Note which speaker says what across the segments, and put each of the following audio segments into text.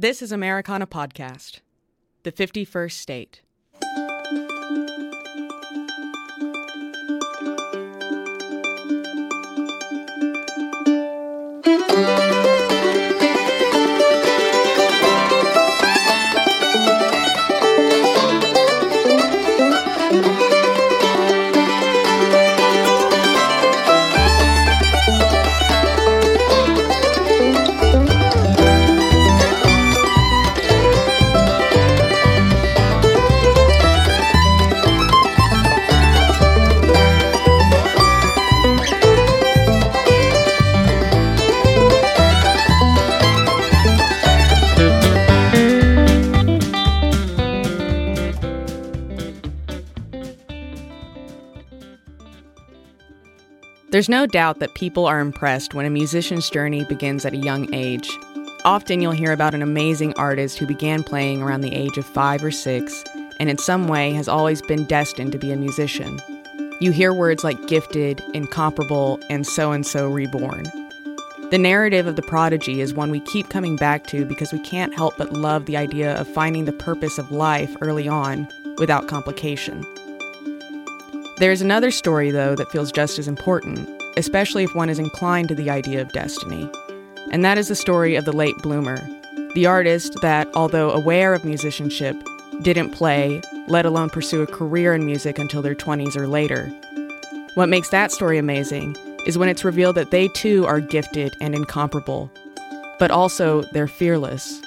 Speaker 1: This is Americana Podcast, the 51st State. There's no doubt that people are impressed when a musician's journey begins at a young age. Often you'll hear about an amazing artist who began playing around the age of 5 or 6, and in some way has always been destined to be a musician. You hear words like gifted, incomparable, and so reborn. The narrative of the prodigy is one we keep coming back to because we can't help but love the idea of finding the purpose of life early on without complication. There's another story, though, that feels just as important, especially if one is inclined to the idea of destiny. And that is the story of the late bloomer, the artist that, although aware of musicianship, didn't play, let alone pursue a career in music until their 20s or later. What makes that story amazing is when it's revealed that they too are gifted and incomparable, but also they're fearless.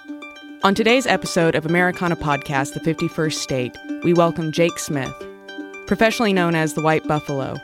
Speaker 1: On today's episode of Americana Podcast, The 51st State, we welcome Jake Smith, professionally known as the White Buffalo.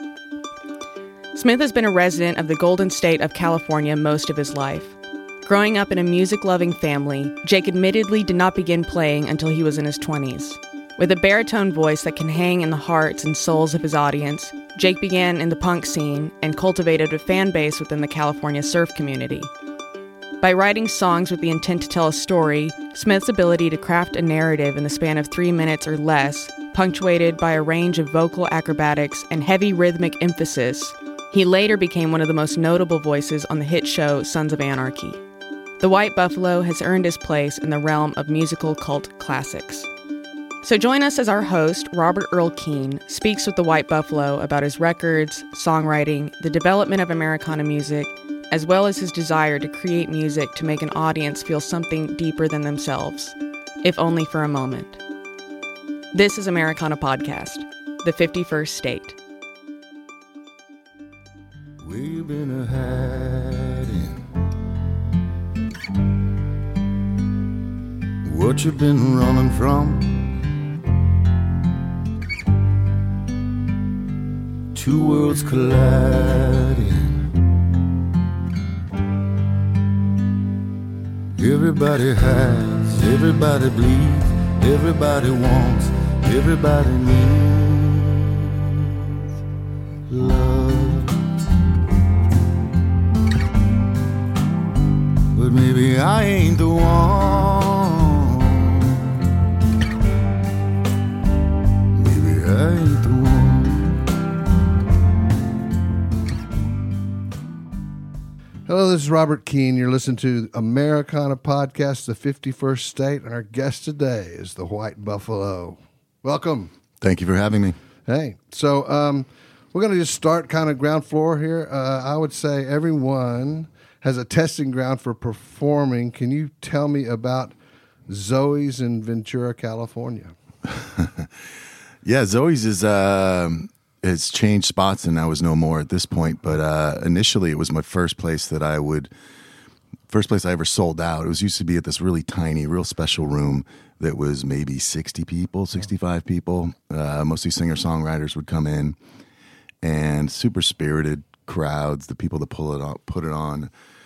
Speaker 1: Smith has been a resident of the Golden State of California most of his life. Growing up in a music-loving family, Jake admittedly did not begin playing until he was in his 20s. With a baritone voice that can hang in the hearts and souls of his audience, Jake began in the punk scene and cultivated a fan base within the California surf community. By writing songs with the intent to tell a story, Smith's ability to craft a narrative in the span of 3 minutes or less, punctuated by a range of vocal acrobatics and heavy rhythmic emphasis, he later became one of the most notable voices on the hit show Sons of Anarchy. The White Buffalo has earned his place in the realm of musical cult classics. So join us as our host, Robert Earl Keen, speaks with the White Buffalo about his records, songwriting, the development of Americana music, as well as his desire to create music to make an audience feel something deeper than themselves, if only for a moment. This is Americana Podcast, the 51st State.
Speaker 2: We've been hiding what you've been running from. Two worlds colliding. Everybody hides, everybody bleeds, everybody wants, everybody needs love. But maybe I ain't the one. Maybe I ain't the one.
Speaker 3: Hello, this is Robert Keen. You're listening to Americana Podcast, The 51st State, and our guest today is the White Buffalo. Welcome.
Speaker 2: Thank you for having me.
Speaker 3: Hey, so we're going to just start kind of ground floor here. I would say everyone has a testing ground for performing. Can you tell me about Zoe's in Ventura, California?
Speaker 2: Yeah, Zoe's is has changed spots and now is no more at this point. But initially, it was my first place I ever sold out. It was used to be at this really tiny, real special room that was maybe 60 people, 65 people. Mostly singer-songwriters would come in, and super spirited crowds. The people that put it on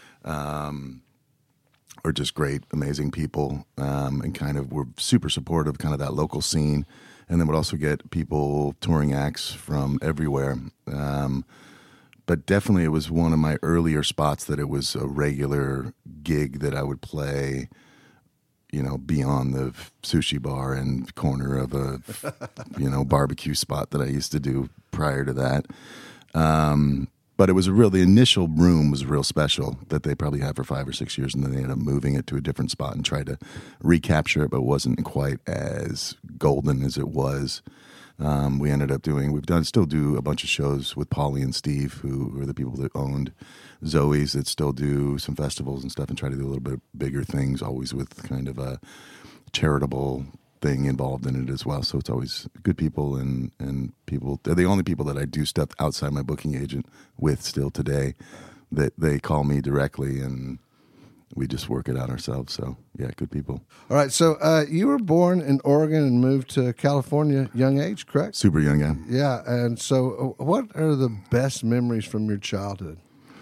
Speaker 2: are just great, amazing people, and kind of were super supportive, kind of that local scene. And then would also get people, touring acts from everywhere. But definitely it was one of my earlier spots that it was a regular gig that I would play, you know, beyond the sushi bar and corner of a, barbecue spot that I used to do prior to that. But it was the initial room was real special that they probably had for 5 or 6 years, and then they ended up moving it to a different spot and tried to recapture it, but it wasn't quite as golden as it was. We ended up still do a bunch of shows with Paulie and Steve, who are the people that owned Zoe's, that still do some festivals and stuff and try to do a little bit bigger things, always with kind of a charitable thing involved in it as well. So it's always good people and people. They're the only people that I do stuff outside my booking agent with still today, that they call me directly and we just work it out ourselves. So yeah, good people.
Speaker 3: All right. So you were born in Oregon and moved to California young age, correct?
Speaker 2: Super young guy.
Speaker 3: Yeah. And so what are the best memories from your childhood?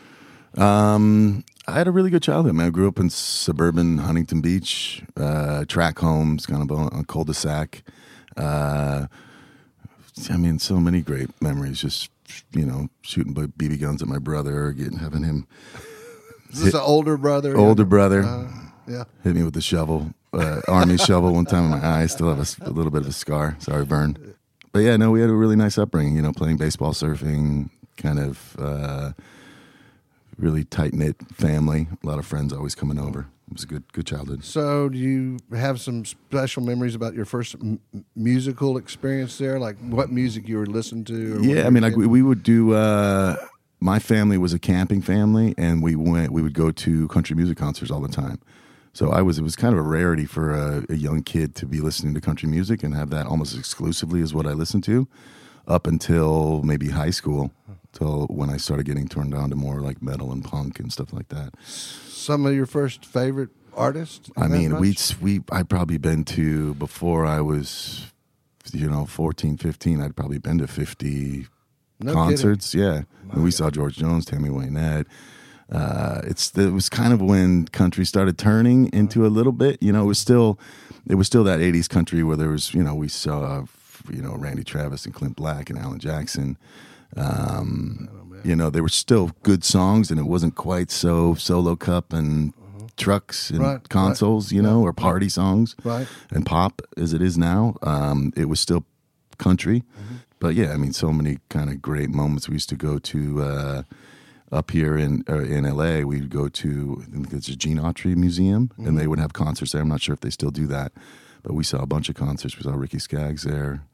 Speaker 2: I had a really good childhood, man. I grew up in suburban Huntington Beach, track homes, kind of on a cul-de-sac. So many great memories. Just, shooting BB guns at my brother, having him.
Speaker 3: Is this an older brother?
Speaker 2: Older brother.
Speaker 3: Yeah.
Speaker 2: Hit me with the shovel, army shovel one time in my eye. Still have a little bit of a scar. Sorry, burn. But yeah, no, we had a really nice upbringing, playing baseball, surfing, kind of really tight-knit family. A lot of friends always coming over. It was a good childhood.
Speaker 3: So do you have some special memories about your first musical experience there? Like what music you were listening to?
Speaker 2: Yeah, we would do... my family was a camping family, and we would go to country music concerts all the time. So it was kind of a rarity for a young kid to be listening to country music and have that almost exclusively as what I listened to up until maybe high school, till when I started getting turned on to more like metal and punk and stuff like that.
Speaker 3: Some of your first favorite artists?
Speaker 2: I'd probably been to, before I was 14, 15, I'd probably been to 50 concerts.
Speaker 3: Kidding.
Speaker 2: Yeah. And we saw George Jones, Tammy Wynette. It was kind of when country started turning into a little bit, it was still that 80s country where there was, we saw, Randy Travis and Clint Black and Alan Jackson. There were still good songs, and it wasn't quite so Solo Cup and trucks and consoles, or party songs and pop as it is now. It was still country. But yeah, so many kind of great moments. We used to go to up here in LA. We'd go to, I think it's a Gene Autry Museum, and they would have concerts there. I'm not sure if they still do that, but we saw a bunch of concerts. We saw Ricky Skaggs there.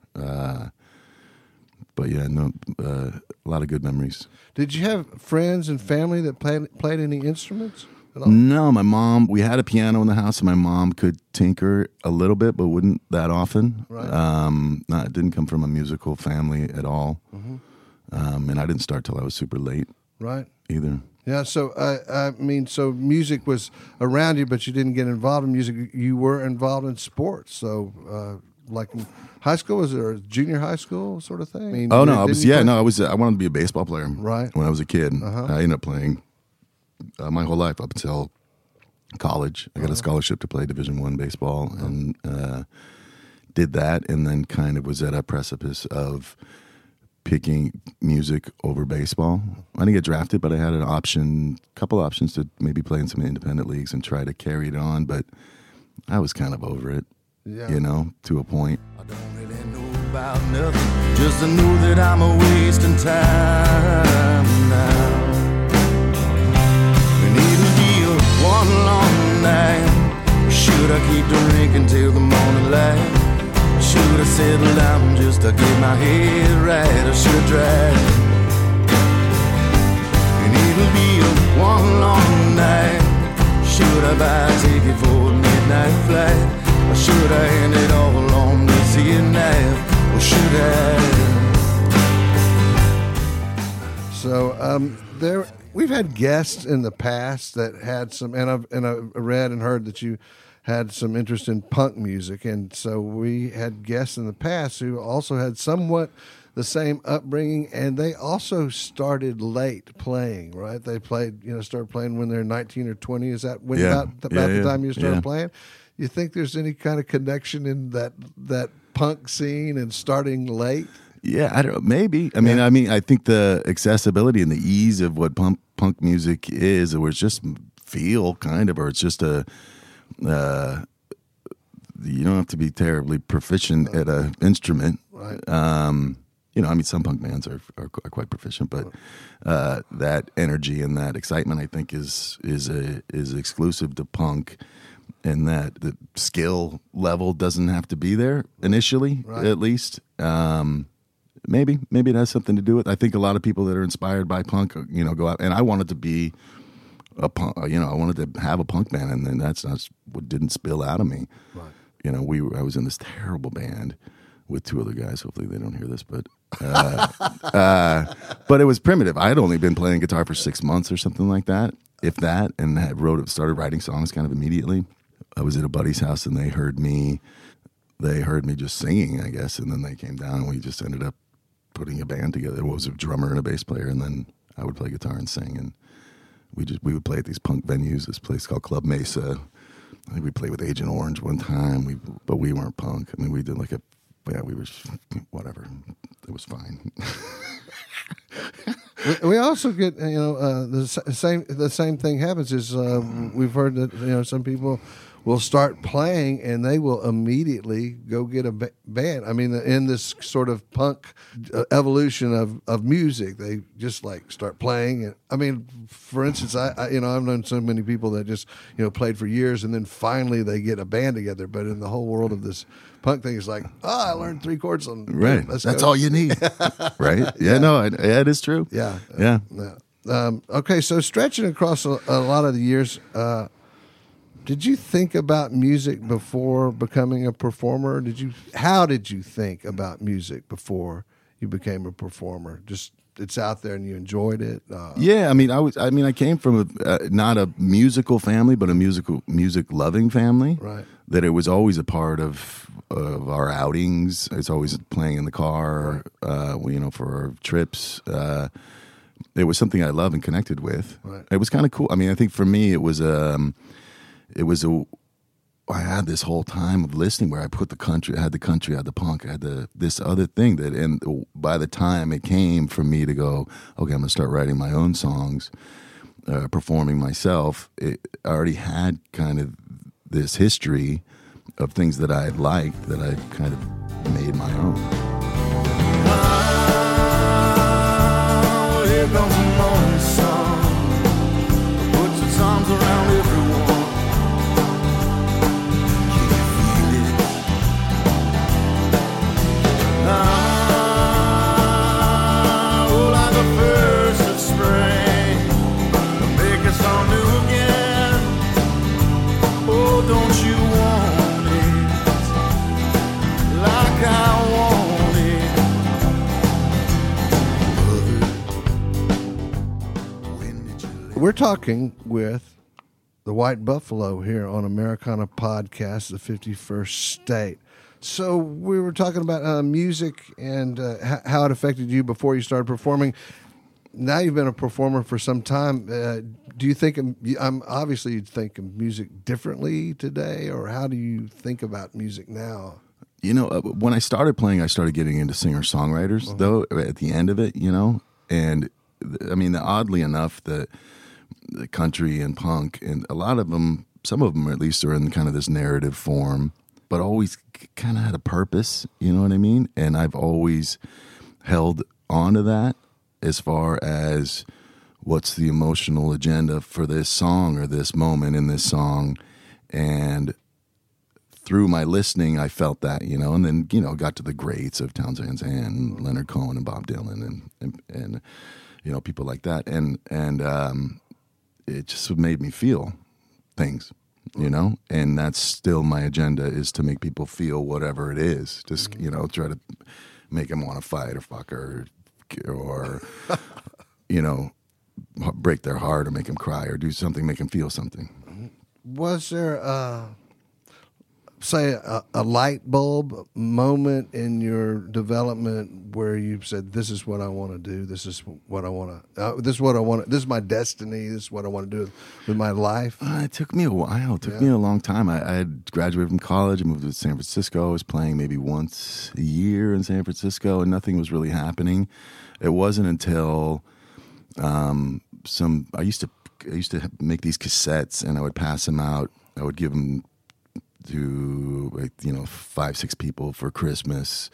Speaker 2: But yeah, a lot of good memories.
Speaker 3: Did you have friends and family that played any instruments at all?
Speaker 2: No, my mom, we had a piano in the house, and my mom could tinker a little bit, but wouldn't that often.
Speaker 3: Right.
Speaker 2: It didn't come from a musical family at all. And I didn't start till I was super late.
Speaker 3: Right.
Speaker 2: Either.
Speaker 3: Yeah, so so music was around you, but you didn't get involved in music. You were involved in sports. So, like in high school, was there a junior high school sort of thing?
Speaker 2: I wanted to be a baseball player.
Speaker 3: Right.
Speaker 2: When I was a kid, I ended up playing my whole life up until college. I got a scholarship to play Division I baseball, and did that, and then kind of was at a precipice of picking music over baseball. I didn't get drafted, but I had couple options to maybe play in some independent leagues and try to carry it on, but I was kind of over it, to a point.
Speaker 4: I don't really know about nothing, just to know that I'm a wasting time now. And it'll be a one long night, or should I keep drinking till the morning light? Should I settle down just to get my head right, or should I drive? And it'll be a one long night. Should I buy a ticket for a midnight flight, or should I end it all on this here night, or should I?
Speaker 3: So we've had guests in the past that had some, and I've read and heard that you had some interest in punk music, and so we had guests in the past who also had somewhat the same upbringing, and they also started late playing, right? They started playing when they're 19 or 20. Is that about the time you started playing? You think there's any kind of connection in that punk scene and starting late?
Speaker 2: Yeah, I don't know. Maybe. I think the accessibility and the ease of what punk music is, or it's just feel kind of, or it's just you don't have to be terribly proficient at an instrument.
Speaker 3: Right.
Speaker 2: I mean, some punk bands are quite proficient, but that energy and that excitement, I think, is exclusive to punk, and that the skill level doesn't have to be there initially, at least. Maybe it has something to do with. I think a lot of people that are inspired by punk, go out, and I wanted to be a punk. I wanted to have a punk band, and then that's not what didn't spill out of me.
Speaker 3: Right.
Speaker 2: I was in this terrible band with two other guys. Hopefully they don't hear this, but it was primitive. I had only been playing guitar for 6 months or something like that, if that, and started writing songs kind of immediately. I was at a buddy's house, and they heard me just singing, I guess, and then they came down, and we just ended up putting a band together. It was a drummer and a bass player, and then I would play guitar and sing, and we would play at these punk venues. This place called Club Mesa. I think we played with Agent Orange one time. But we weren't punk. I mean, we did we were whatever. It was fine.
Speaker 3: We also get the same thing happens is we've heard that some people will start playing and they will immediately go get a band. I mean, in this sort of punk evolution of music, they just start playing. And I mean, for instance, I've known so many people that just played for years and then finally they get a band together. But in the whole world of this punk thing, it's I learned 3 chords on
Speaker 2: right. That's all you need, right? Yeah, no, it is true.
Speaker 3: Yeah.
Speaker 2: Yeah.
Speaker 3: So stretching across a lot of the years. Did you think about music before becoming a performer? How did you think about music before you became a performer? Just it's out there and you enjoyed it.
Speaker 2: Yeah, I came from not a musical family, but a music loving family.
Speaker 3: Right.
Speaker 2: That it was always a part of our outings. It's always playing in the car, for our trips. It was something I loved and connected with.
Speaker 3: Right.
Speaker 2: It was kind of cool. I mean, I think for me, I had this whole time of listening where I put the country, I had the punk, I had this other thing and by the time it came for me to go, okay, I'm going to start writing my own songs, performing myself, I already had kind of this history of things that I had liked that I kind of made my own.
Speaker 4: Oh, here comes the morning sun, puts its arms around everyone.
Speaker 3: We're talking with the White Buffalo here on Americana Podcast, the 51st State. So we were talking about music and how it affected you before you started performing. Now you've been a performer for some time. Do you think obviously you think of music differently today, or how do you think about music now?
Speaker 2: When I started playing, I started getting into singer-songwriters, though, at the end of it, and I mean, oddly enough, the country and punk, and a lot of them, some of them at least, are in kind of this narrative form, but always kind of had a purpose, you know what I mean? And I've always held on to that as far as what's the emotional agenda for this song or this moment in this song. And through my listening, I felt that, and then, got to the greats of Townes Van Zandt, Leonard Cohen and Bob Dylan and people like that. And it just made me feel things, and that's still my agenda, is to make people feel whatever it is. Just, try to make them want to fight or fuck or break their heart or make them cry or do something, make them feel something.
Speaker 3: Was there say a light bulb moment in your development where you said, "This is what I want to do. This is what I want to. This is what I want. This is my destiny. This is what I want to do with my life"?
Speaker 2: It took me a while. It took me a long time. I had graduated from college. I moved to San Francisco. I was playing maybe once a year in San Francisco, and nothing was really happening. It wasn't until I used to make these cassettes, and I would pass them out. I would give them to 5-6 people for Christmas.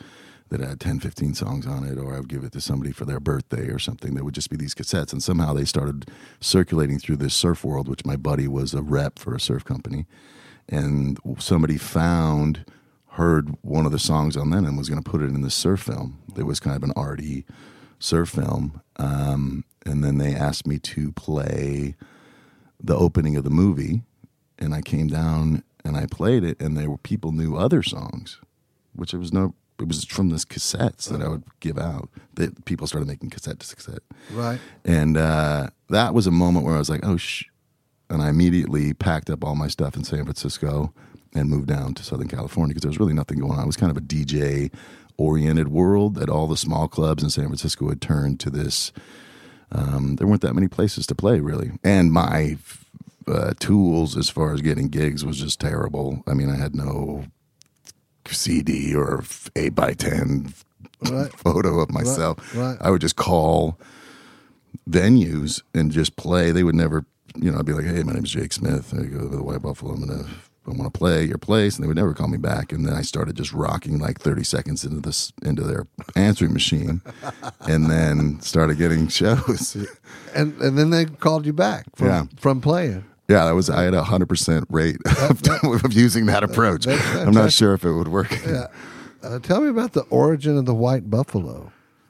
Speaker 2: that had 10, 15 songs on it, or I would give it to somebody for their birthday or something. There would just be these cassettes, and somehow they started circulating through this surf world, which my buddy was a rep for a surf company, and somebody heard one of the songs on them and was going to put it in the surf film. It was kind of an arty surf film, and then they asked me to play the opening of the movie, and I came down and I played it, and people knew other songs, which it was from this cassettes that I would give out. That people started making cassette to cassette,
Speaker 3: Right.
Speaker 2: and that was a moment where I was like, oh and I immediately packed up all my stuff in San Francisco and moved down to Southern California because there was really nothing going on. It was kind of a DJ-oriented world that all the small clubs in San Francisco had turned to this. There weren't that many places to play, really. And my tools as far as getting gigs was just terrible. I mean, I had no CD or 8x10 photo of myself.
Speaker 3: Right.
Speaker 2: I would just call venues and just play. They would never, I'd be like, hey, my name is Jake Smith. I go to the White Buffalo. I want to play your place, and they would never call me back. And then I started just rocking like 30 seconds into their answering machine, and then started getting shows.
Speaker 3: And then they called you back from playing.
Speaker 2: Yeah, I had 100% rate of using that approach. I'm not sure if it would work.
Speaker 3: Yeah. Tell me about the origin of the White Buffalo.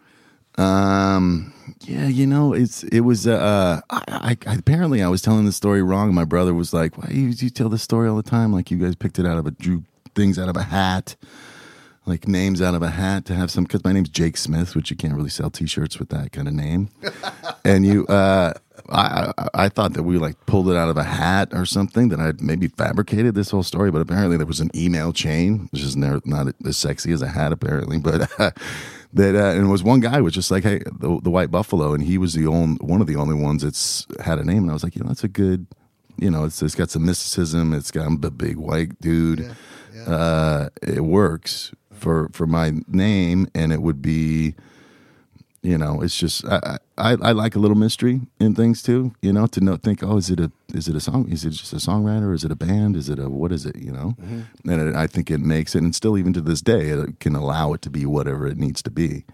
Speaker 2: Yeah, it was. Apparently I was telling the story wrong. And my brother was like, "Why you tell this story all the time? Like you guys picked it drew things out of a hat, like names out of a hat to have some." Because my name's Jake Smith, which you can't really sell T-shirts with that kind of name. And I thought that we like pulled it out of a hat or something, that I'd maybe fabricated this whole story. But apparently there was an email chain, which is not as sexy as a hat, apparently, but. And it was one guy was just like, hey, the White Buffalo, and he was one of the only ones that's had a name, and I was like, that's a good, it's got some mysticism, I'm a big white dude, it works for my name, and it would be, it's just I like a little mystery in things too, to think, oh, is it a song? Is it just a songwriter? Is it a band? Is it what is it? Mm-hmm. And I think it makes it, and still even to this day, it can allow it to be whatever it needs to be.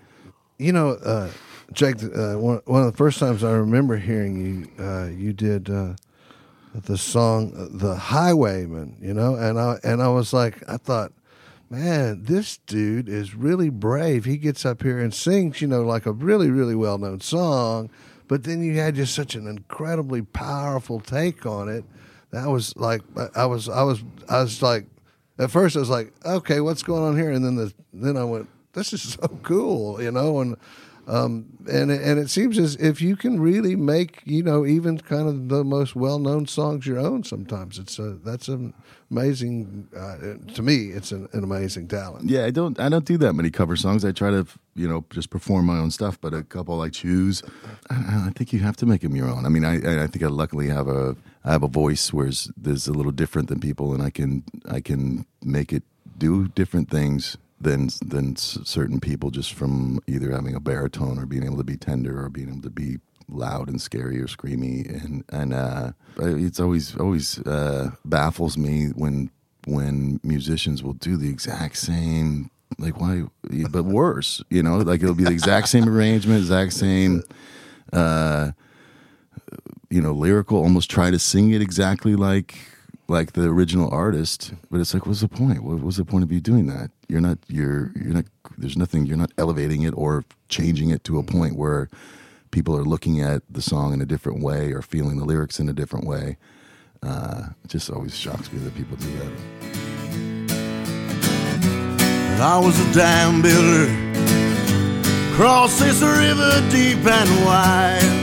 Speaker 3: Jake, one of the first times I remember hearing you, you did the song "The Highwayman," and I was like, I thought, man, this dude is really brave. He gets up here and sings, like a really, really well-known song, but then you had just such an incredibly powerful take on it. That was like, I was like, at first I was like, okay, what's going on here? And then I went, this is so cool, and it seems as if you can really make, even kind of the most well-known songs your own. Sometimes that's an amazing. To me, it's an amazing talent.
Speaker 2: Yeah, I don't do that many cover songs. I try to just perform my own stuff. But a couple I choose. I think you have to make them your own. I mean, I think I luckily have a voice where there's a little different than people, and I can make it do different things than certain people, just from either having a baritone or being able to be tender or being able to be loud and scary or screamy, and it's always baffles me when musicians will do the exact same, like, why, but worse, like it'll be the exact same arrangement, exact same lyrical, almost try to sing it exactly like the original artist, but it's like, what's the point? What was the point of you doing that? You're not, there's nothing, you're not elevating it or changing it to a point where people are looking at the song in a different way or feeling the lyrics in a different way. It just always shocks me that people do that.
Speaker 4: I was a dam builder, cross this river deep and wide,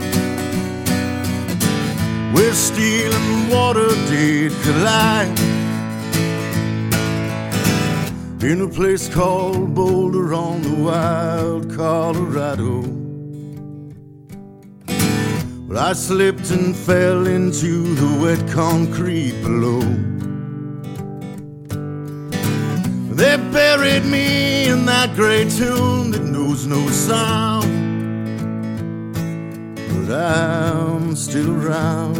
Speaker 4: where steel and water did collide, in a place called Boulder on the wild Colorado. But I slipped and fell into the wet concrete below. They buried me in that gray tomb that knows no sound, but I'm still around,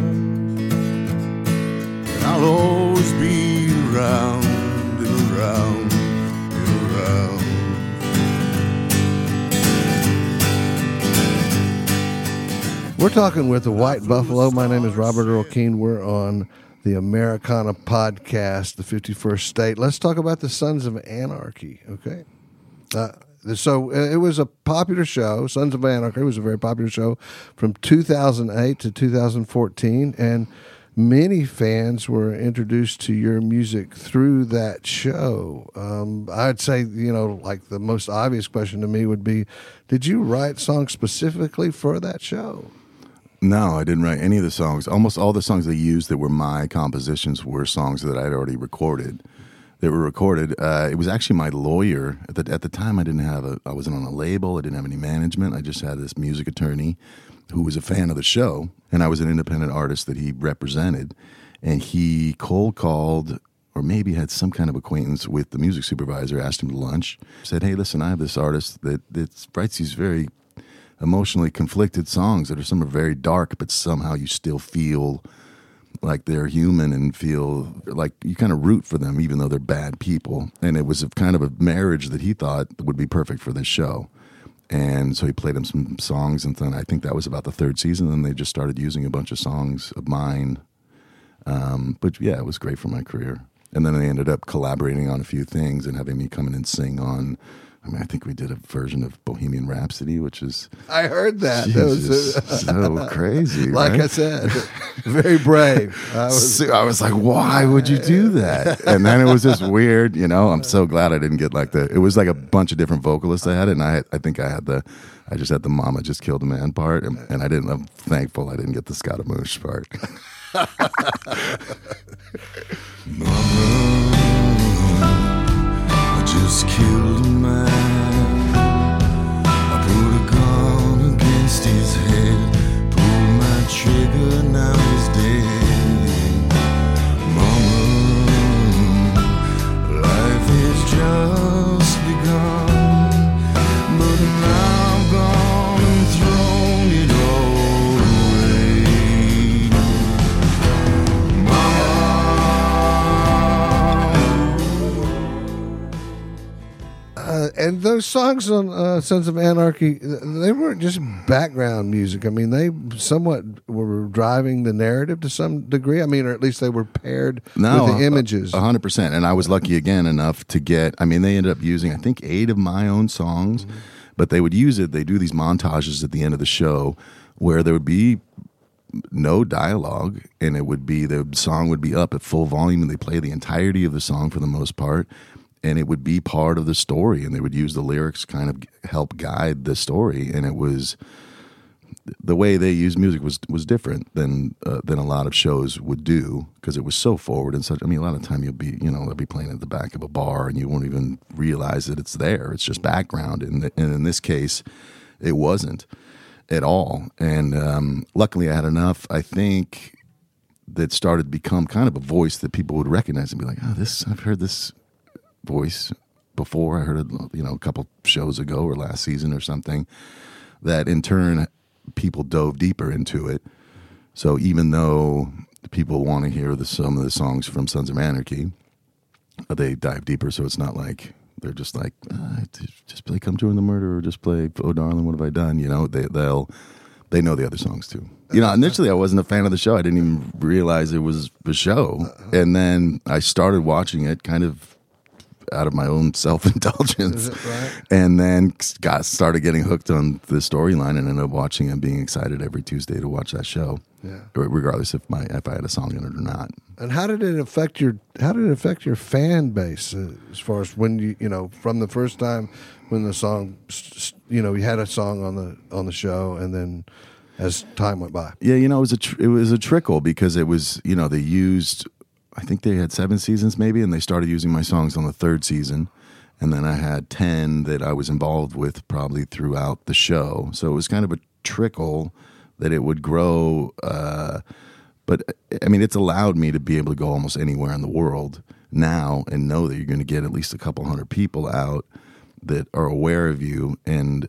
Speaker 4: and I'll always be around and around and around.
Speaker 3: We're talking with the White Buffalo. My name is Robert Earl Keen. We're on the Americana podcast, the 51st state. Let's talk about the Sons of Anarchy, okay? So it was a popular show. Sons of Anarchy was a very popular show from 2008 to 2014, and many fans were introduced to your music through that show. I'd say, like the most obvious question to me would be, did you write songs specifically for that show?
Speaker 2: No, I didn't write any of the songs. Almost all the songs they used that were my compositions were songs that I'd already recorded. They were recorded. It was actually my lawyer. At the time, I wasn't on a label. I didn't have any management. I just had this music attorney who was a fan of the show, and I was an independent artist that he represented. And he cold called, or maybe had some kind of acquaintance with the music supervisor, asked him to lunch, said, "Hey, listen, I have this artist that writes these very emotionally conflicted songs that some are very dark, but somehow you still feel like they're human and feel like you kind of root for them even though they're bad people." And it was a kind of a marriage that he thought would be perfect for this show. And so he played him some songs, and then I think that was about the third season, and they just started using a bunch of songs of mine. But yeah, it was great for my career. And then they ended up collaborating on a few things and having me come in and sing on, I think we did a version of Bohemian Rhapsody, which is...
Speaker 3: I heard that.
Speaker 2: Jesus, that was so crazy,
Speaker 3: like
Speaker 2: right?
Speaker 3: I said, very brave.
Speaker 2: I was like, why would you do that? And then it was just weird, I'm so glad I didn't get it was like a bunch of different vocalists I had, and I think I just had the Mama Just Killed a Man part, and I'm thankful I didn't get the Scaramouche part. Mama just killed a man. I put a gun against his head, pulled my trigger, now he's dead. Mama, life has just begun, but now I'm gone and thrown it all away. Mama.
Speaker 3: And those songs on Sons of Anarchy, they weren't just background music. I mean, they somewhat were driving the narrative to some degree. I mean, or at least they were paired with the images.
Speaker 2: 100%. And I was lucky again enough to get, they ended up using, I think, 8 of my own songs, but they would use it. They do these montages at the end of the show where there would be no dialogue, and the song would be up at full volume, and they play the entirety of the song for the most part. And it would be part of the story, and they would use the lyrics kind of help guide the story. And it was the way they used music was different than a lot of shows would do, because it was so forward and such. A lot of time they'll be playing at the back of a bar, and you won't even realize that it's there. It's just background, and in this case, it wasn't at all. And luckily, I had enough, I think, that started to become kind of a voice that people would recognize and be like, "Oh, I've heard this voice before. I heard it, a couple shows ago or last season or something," that in turn people dove deeper into it. So even though people want to hear some of the songs from Sons of Anarchy, they dive deeper. So it's not like they're just like, just play Come Join the Murder or just play Oh Darling, What Have I Done? They know the other songs too. Initially I wasn't a fan of the show. I didn't even realize it was a show. And then I started watching it kind of out of my own self-indulgence.
Speaker 3: Right?
Speaker 2: And then started getting hooked on the storyline, and ended up watching and being excited every Tuesday to watch that show. Yeah. Regardless if I had a song in it or not.
Speaker 3: And how did it affect your fan base as far as when you from the first time when the song you had a song on the show, and then as time went by?
Speaker 2: Yeah, it was a trickle, because it was they used, I think they had 7 seasons maybe, and they started using my songs on the 3rd season. And then I had 10 that I was involved with probably throughout the show. So it was kind of a trickle that it would grow. But it's allowed me to be able to go almost anywhere in the world now and know that you're going to get at least a couple hundred people out that are aware of you. And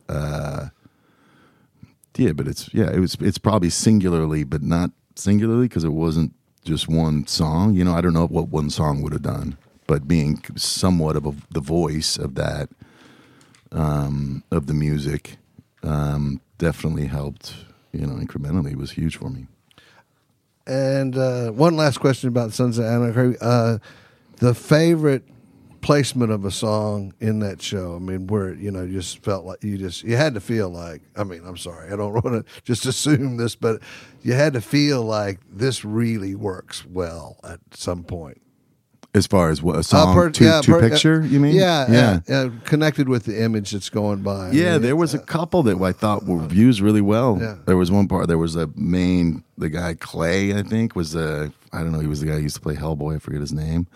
Speaker 2: but it's probably singularly, but not singularly, because it wasn't just one song. I don't know what one song would have done, but being somewhat of the voice of that, of the music, definitely helped, incrementally was huge for me.
Speaker 3: And one last question about Sons of Anarchy. The favorite placement of a song in that show. I mean, where you just felt like you had to feel like. I mean, I'm sorry, I don't want to just assume this, but you had to feel like this really works well at some point.
Speaker 2: As far as what a song to picture, you mean?
Speaker 3: Yeah, connected with the image that's going by.
Speaker 2: Yeah, there was a couple that I thought were used really well. Yeah. There was one part. There was the guy Clay, I think, was I don't know. He was the guy who used to play Hellboy. I forget his name.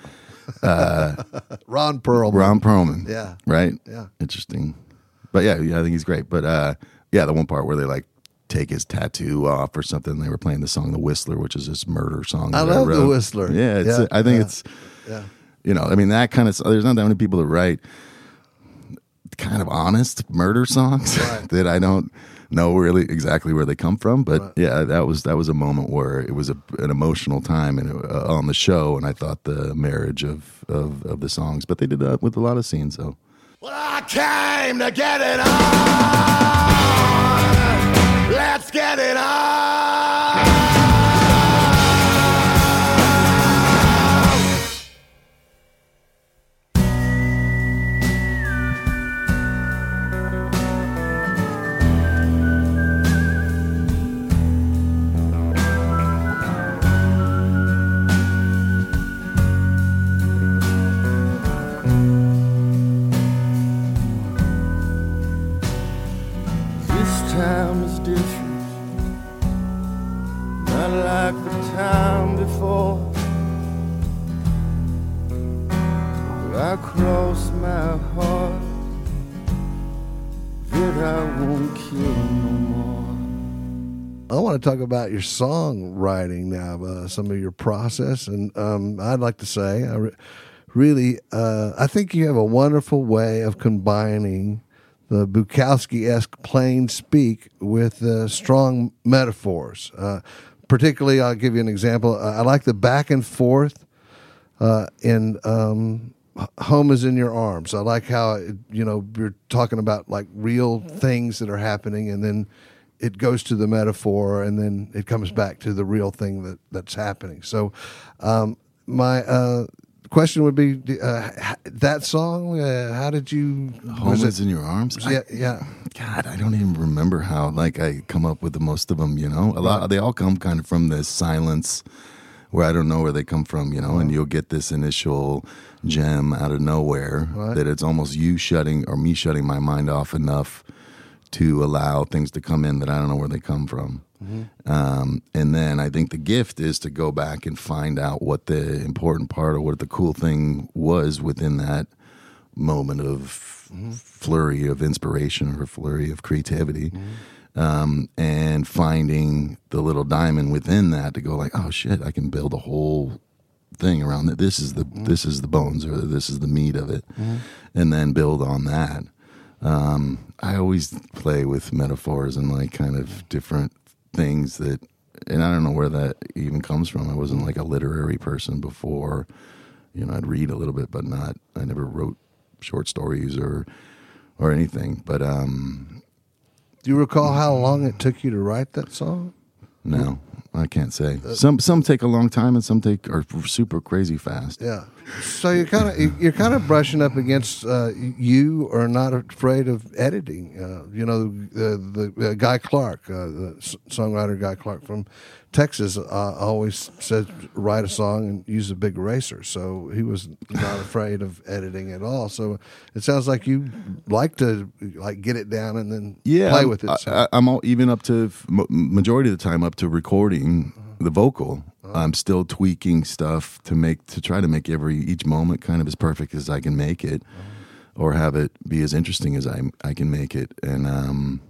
Speaker 3: Ron Perlman.
Speaker 2: Ron Perlman.
Speaker 3: Yeah.
Speaker 2: Right.
Speaker 3: Yeah.
Speaker 2: Interesting. But yeah, I think he's great. But the one part where they like take his tattoo off or something. They were playing the song "The Whistler," which is this murder song.
Speaker 3: I love The Whistler.
Speaker 2: Yeah, I think it's. Yeah. I mean, that kind of, there's not that many people that write kind of honest murder songs that I don't know really exactly where they come from. But yeah, that was a moment where it was an emotional time on the show. And I thought the marriage of the songs, but they did that with a lot of scenes. So.
Speaker 4: Well, I came to get it on. Let's get it on. Time is different, not like the time before. I cross my heart that I won't kill no more.
Speaker 3: I want to talk about your songwriting now, some of your process, and I'd like to say, I think you have a wonderful way of combining the Bukowski-esque plain speak with strong metaphors. Particularly, I'll give you an example. I like the back and forth in Home is in Your Arms. I like how, you're talking about like real things that are happening, and then it goes to the metaphor, and then it comes back to the real thing that's happening. So my question would be, that song, how did you...
Speaker 2: Home is in Your Arms?
Speaker 3: Yeah.
Speaker 2: God, I don't even remember how, I come up with the most of them, A lot, they all come kind of from this silence where I don't know where they come from, and you'll get this initial gem out of nowhere that it's almost me shutting my mind off enough to allow things to come in that I don't know where they come from. Mm-hmm. And then I think the gift is to go back and find out what the important part or what the cool thing was within that moment of flurry of inspiration or flurry of creativity. And finding the little diamond within that to go like, oh shit, I can build a whole thing around that. This is the bones, or this is the meat of it, and then build on that. I always play with metaphors and kind of different things and I don't know where that even comes from. I wasn't a literary person before. I'd read a little bit, but I never wrote short stories or anything. But do
Speaker 3: you recall how long it took you to write that song?
Speaker 2: No, I can't say. Some take a long time, and some are super crazy fast.
Speaker 3: Yeah. So you're kind of brushing up against you are not afraid of editing. The Guy Clark, the songwriter Guy Clark from Texas, always said write a song and use a big eraser. So he was not afraid of editing at all. So it sounds like you like to get it down and then play with it.
Speaker 2: I'm even up to majority of the time up to recording the vocal. I'm still tweaking stuff to try to make each moment kind of as perfect as I can make it, or have it be as interesting as I can make it. And I'm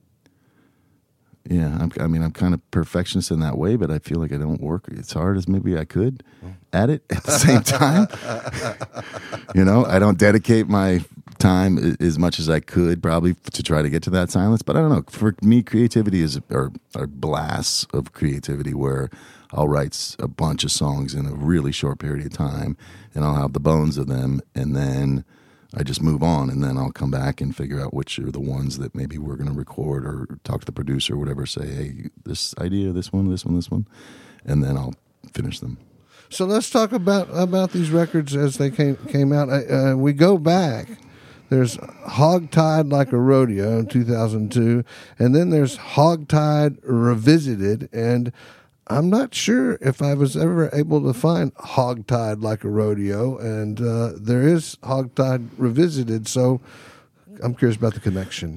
Speaker 2: kind of perfectionist in that way, but I feel like I don't work as hard as maybe I could at it at the same time. I don't dedicate my time as much as I could probably to try to get to that silence. But I don't know. For me, creativity are blasts of creativity where I'll write a bunch of songs in a really short period of time, and I'll have the bones of them, and then I just move on, and then I'll come back and figure out which are the ones that maybe we're going to record, or talk to the producer or whatever, say, hey, this idea, this one, and then I'll finish them.
Speaker 3: So let's talk about these records as they came out. We go back. There's Hogtied Like a Rodeo in 2002, and then there's Hogtied Revisited, and I'm not sure if I was ever able to find Hogtied Like a Rodeo, and there is Hogtied Revisited, so I'm curious about the connection.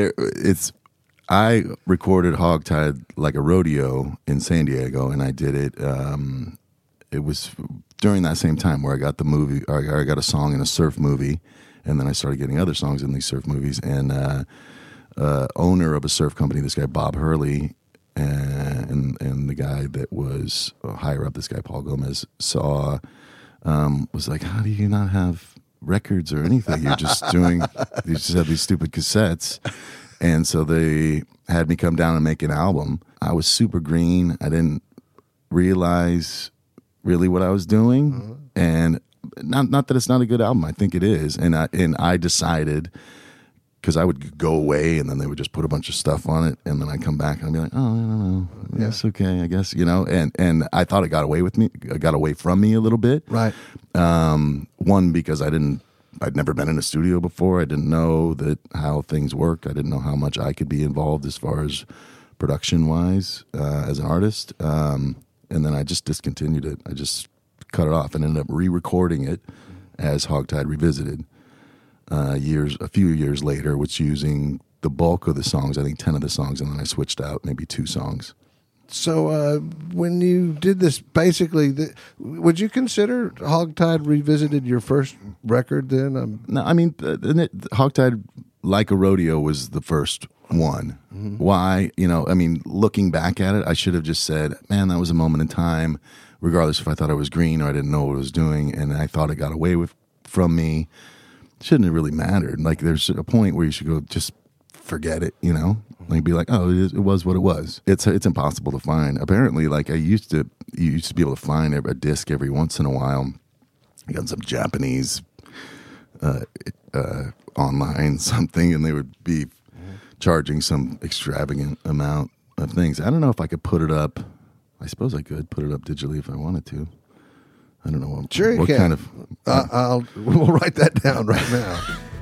Speaker 2: I recorded Hogtied Like a Rodeo in San Diego, and I did it. It was during that same time where I got the movie, or I got a song in a surf movie, and then I started getting other songs in these surf movies. And owner of a surf company, this guy Bob Hurley, and the guy that was higher up, this guy Paul Gomez, was like, how do you not have records or anything? You just have these stupid cassettes. And so they had me come down and make an album. I was super green. I didn't realize really what I was doing. And not that it's not a good album. I think it is. And I decided, because I would go away and then they would just put a bunch of stuff on it, and then I'd come back and I'd be like, oh, I don't know. That's okay, I guess, and I thought it got away from me a little bit.
Speaker 3: Right.
Speaker 2: One, because I'd never been in a studio before. I didn't know how things work. I didn't know how much I could be involved as far as production wise as an artist. And then I just discontinued it. I just cut it off and ended up re-recording it as Hogtied Revisited a few years later, which using the bulk of the songs, I think 10 of the songs, and then I switched out maybe 2 songs.
Speaker 3: So when you did this, basically, would you consider Hogtied Revisited your first record then?
Speaker 2: No, I mean, Hogtied Like a Rodeo was the first one. Mm-hmm. Why? Looking back at it, I should have just said, man, that was a moment in time, regardless if I thought I was green or I didn't know what I was doing, and I thought it got away from me. It shouldn't have really mattered. Like, there's a point where you should go, just forget it, Like, be like, oh, it was what it was. It's impossible to find. Apparently, like, you used to be able to find a disc every once in a while. I got some Japanese online something, and they would be charging some extravagant amount of things. I don't know if I could put it up. I suppose I could put it up digitally if I wanted to. I don't know what,
Speaker 3: sure
Speaker 2: what kind of.
Speaker 3: We'll write that down right now.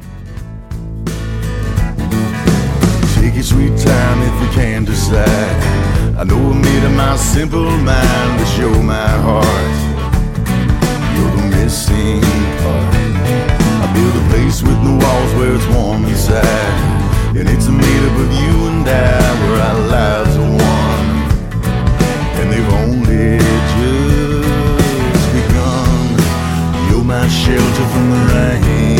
Speaker 4: Take your sweet time if you can decide. I know I made up my simple mind to show my heart. You're the missing part. I build a place with no walls where it's warm inside, and it's made up of you and I, where our lives are one, and they've only just begun. You're my shelter from the rain.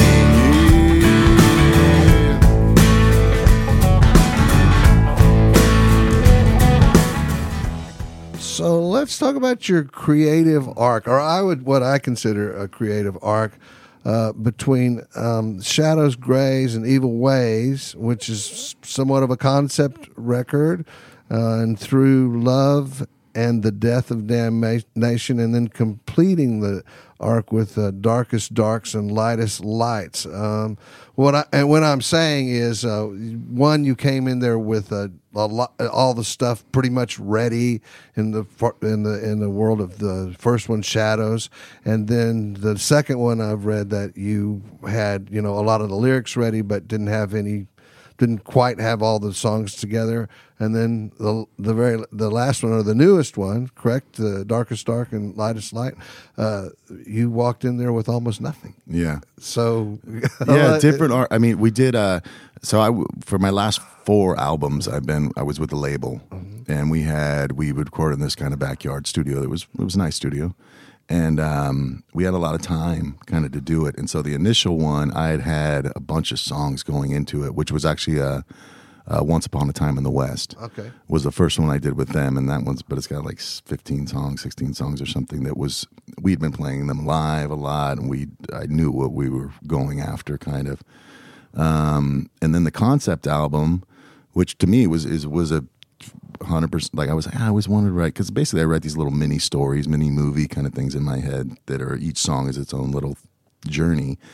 Speaker 3: So let's talk about your creative arc, or what I consider a creative arc, between Shadows, Grays, and Evil Ways, which is somewhat of a concept record, and through Love and the Death of Damnation, and then completing the arc with Darkest Darks and Lightest Lights. What I'm saying is, one, you came in there with all the stuff pretty much ready in the world of the first one, Shadows, and then the second one I've read that you had a lot of the lyrics ready, but didn't quite have all the songs together. And then the last one, or the newest one, correct, the Darkest Dark and Lightest Light, you walked in there with almost nothing.
Speaker 2: Yeah.
Speaker 3: So
Speaker 2: yeah, different art. I mean, we did. For my last 4 albums, I was with the label, and we would record in this kind of backyard studio. It was a nice studio, and we had a lot of time kind of to do it. And so the initial one, I had a bunch of songs going into it, which was actually Once Upon a Time in the West.
Speaker 3: Okay,
Speaker 2: was the first one I did with them, and but it's got like 15 songs, 16 songs or something. We'd been playing them live a lot, and I knew what we were going after, kind of. And then the concept album, which to me was a 100%, like I always wanted to write, because basically I write these little mini stories, mini movie kind of things in my head that are, each song is its own little journey.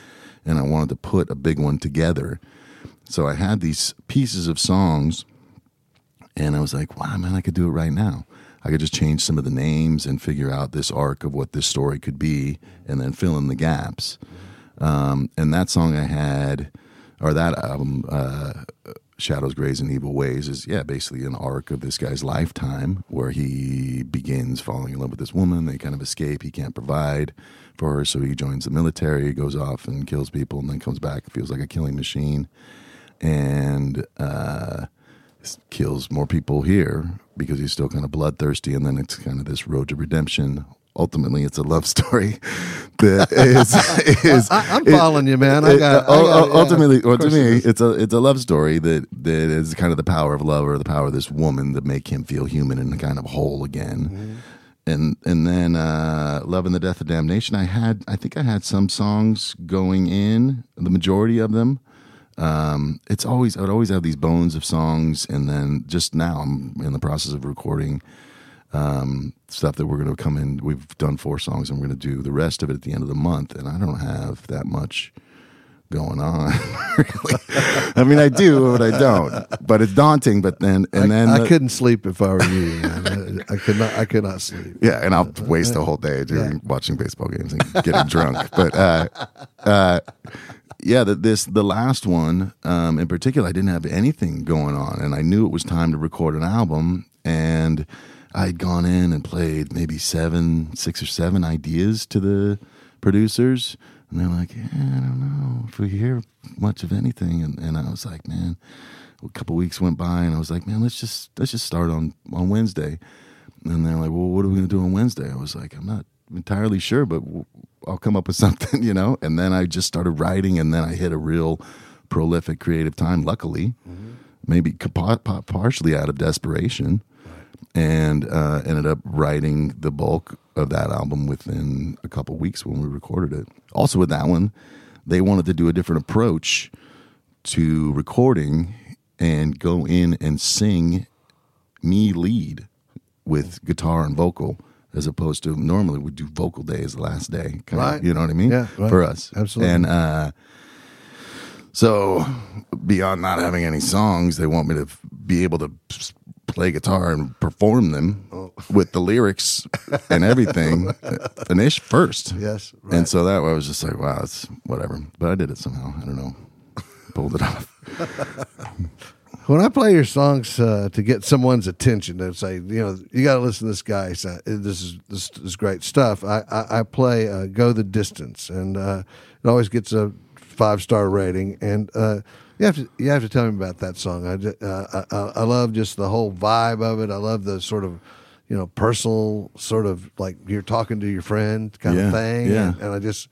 Speaker 2: and I wanted to put a big one together. So I had these pieces of songs, and I was like, wow, man, I could do it right now. I could just change some of the names and figure out this arc of what this story could be, and then fill in the gaps. And that song I had, or that album, Shadows, Grays, and Evil Ways, is basically an arc of this guy's lifetime where he begins falling in love with this woman. They kind of escape. He can't provide for her, so he joins the military, goes off and kills people, and then comes back. It feels like a killing machine, and kills more people here because he's still kind of bloodthirsty. And then it's kind of this road to redemption. Ultimately, it's a love story that is
Speaker 3: I'm following you, man.
Speaker 2: Ultimately, or to me, it's a love story that is kind of the power of love, or the power of this woman that make him feel human and kind of whole again. And then Love and the Death of Damnation. I think I had some songs going in, the majority of them. I would always have these bones of songs, and then just now I'm in the process of recording stuff that we're going to come in. We've done 4 songs, and we're going to do the rest of it at the end of the month. And I don't have that much going on. Really. I mean, I do, but I don't. But it's daunting. But then,
Speaker 3: I couldn't sleep if I were you. Man. I could not sleep.
Speaker 2: Yeah, and I'll waste a whole day watching baseball games and getting drunk. But the last one in particular, I didn't have anything going on, and I knew it was time to record an album, and I'd gone in and played maybe 6 or 7 ideas to the producers, and they're like, I don't know if we hear much of anything. And I was like, man, a couple weeks went by, and I was like, man, let's just start on Wednesday. And they're like, well, what are we going to do on Wednesday? I was like, I'm not entirely sure, but I'll come up with something, you know? And then I just started writing, and then I hit a real prolific creative time, luckily, maybe partially out of desperation. And ended up writing the bulk of that album within a couple weeks when we recorded it. Also with that one, they wanted to do a different approach to recording and go in and sing me lead with guitar and vocal, as opposed to normally we do vocal day as the last day.
Speaker 3: Right.
Speaker 2: You know what I mean?
Speaker 3: Yeah, right.
Speaker 2: For us.
Speaker 3: Absolutely.
Speaker 2: And so beyond not having any songs, they want me to be able to play guitar and perform them with the lyrics and everything finished first.
Speaker 3: Yes. Right.
Speaker 2: And so that I was just like, wow, it's whatever. But I did it somehow. I don't know. Pulled it off.
Speaker 3: When I play your songs to get someone's attention, to say, you got to listen to this guy. This is great stuff. I play "Go the Distance," and it always gets a 5-star rating. And you have to tell me about that song. I love just the whole vibe of it. I love the sort of personal, sort of like you're talking to your friend kind of thing.
Speaker 2: Yeah.
Speaker 3: And I just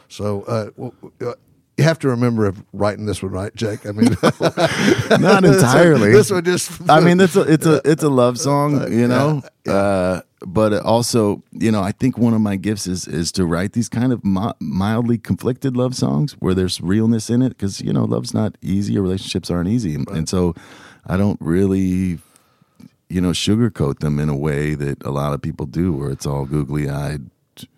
Speaker 3: you have to remember writing this one, right, Jake? I mean,
Speaker 2: not entirely.
Speaker 3: This one just.
Speaker 2: I mean, it's a love song, you know.
Speaker 3: Yeah.
Speaker 2: But also, I think one of my gifts is to write these kind of mildly conflicted love songs where there's realness in it, because love's not easy, or relationships aren't easy, and so I don't really, sugarcoat them in a way that a lot of people do, where it's all googly eyed,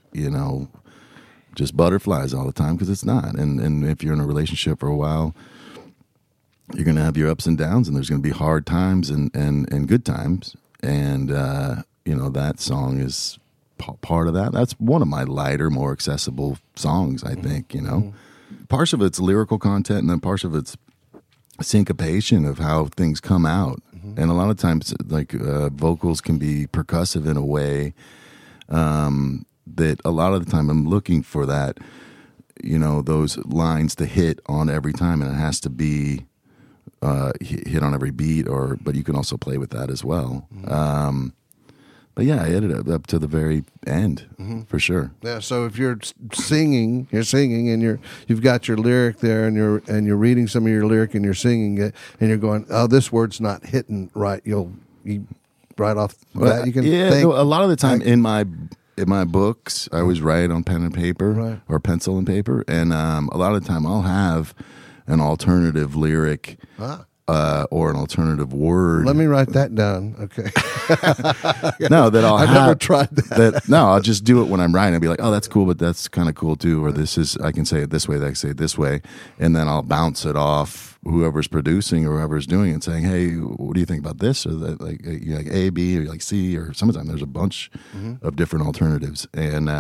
Speaker 2: just butterflies all the time, because it's not. And if you're in a relationship for a while, you're going to have your ups and downs, and there's going to be hard times and good times. And, that song is part of that. That's one of my lighter, more accessible songs, I think, Part of it's lyrical content, and then part of it's syncopation of how things come out. And a lot of times, like, vocals can be percussive in a way that a lot of the time I'm looking for that, those lines to hit on every time, and it has to be hit on every beat, but you can also play with that as well. But yeah, I edited up to the very end for sure.
Speaker 3: Yeah. So if you're singing, and you've got your lyric there, and you're reading some of your lyric, and you're singing it, and you're going, oh, this word's not hitting right. You right off that you can think.
Speaker 2: No, a lot of the time in my books, I always write on pen and paper, or pencil and paper, and a lot of the time I'll have an alternative lyric or an alternative word.
Speaker 3: Let me write that down. Okay.
Speaker 2: No, that I've
Speaker 3: never tried that.
Speaker 2: No, I'll just do it when I'm writing. I'll be like, oh, that's cool, but that's kind of cool too. Or I can say it this way, I can say it this way. And then I'll bounce it off whoever's producing or whoever's doing it, saying, hey, what do you think about this? Or that, like, you like A, B, or you like C, or sometimes there's a bunch of different alternatives. And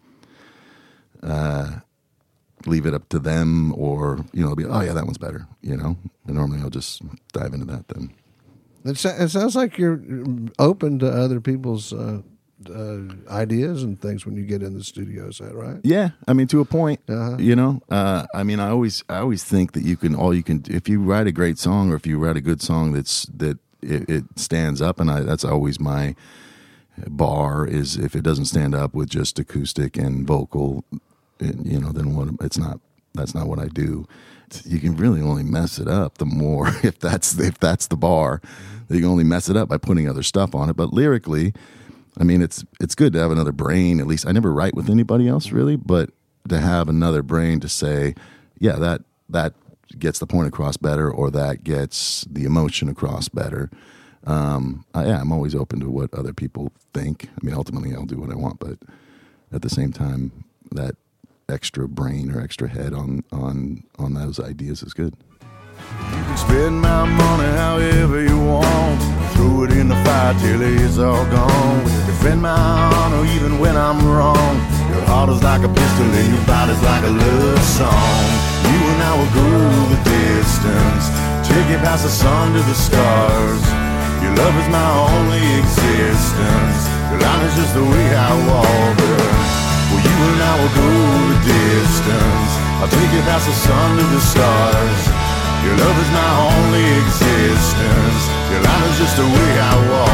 Speaker 2: leave it up to them, or, it'll be, oh yeah, that one's better, And normally I'll just dive into that then.
Speaker 3: It sounds like you're open to other people's ideas and things when you get in the studio. Is that right?
Speaker 2: Yeah, I mean, to a point.
Speaker 3: Uh-huh.
Speaker 2: I mean, I always think that if you write a great song, or if you write a good song that it stands up, and that's always my bar, is if it doesn't stand up with just acoustic and vocal, then that's not what I do. You can really only mess it up the more if that's the bar. You can only mess it up by putting other stuff on it. But lyrically, I mean, it's good to have another brain. At least I never write with anybody else really, but to have another brain to say, yeah, that gets the point across better, or that gets the emotion across better. I'm always open to what other people think. I mean, ultimately I'll do what I want, but at the same time, that extra brain or extra head on those ideas is good.
Speaker 4: You can spend my money however you want, throw it in the fire till it's all gone. Defend my honor even when I'm wrong. Your heart is like a pistol and your body's like a love song. You and I will go the distance, take it past the sun to the stars. Your love is my only existence. Your line is just the way I walk her. Well, you and I will go the distance. I'll take it past the sun to the stars. Your love is my only existence. Your line is just the way I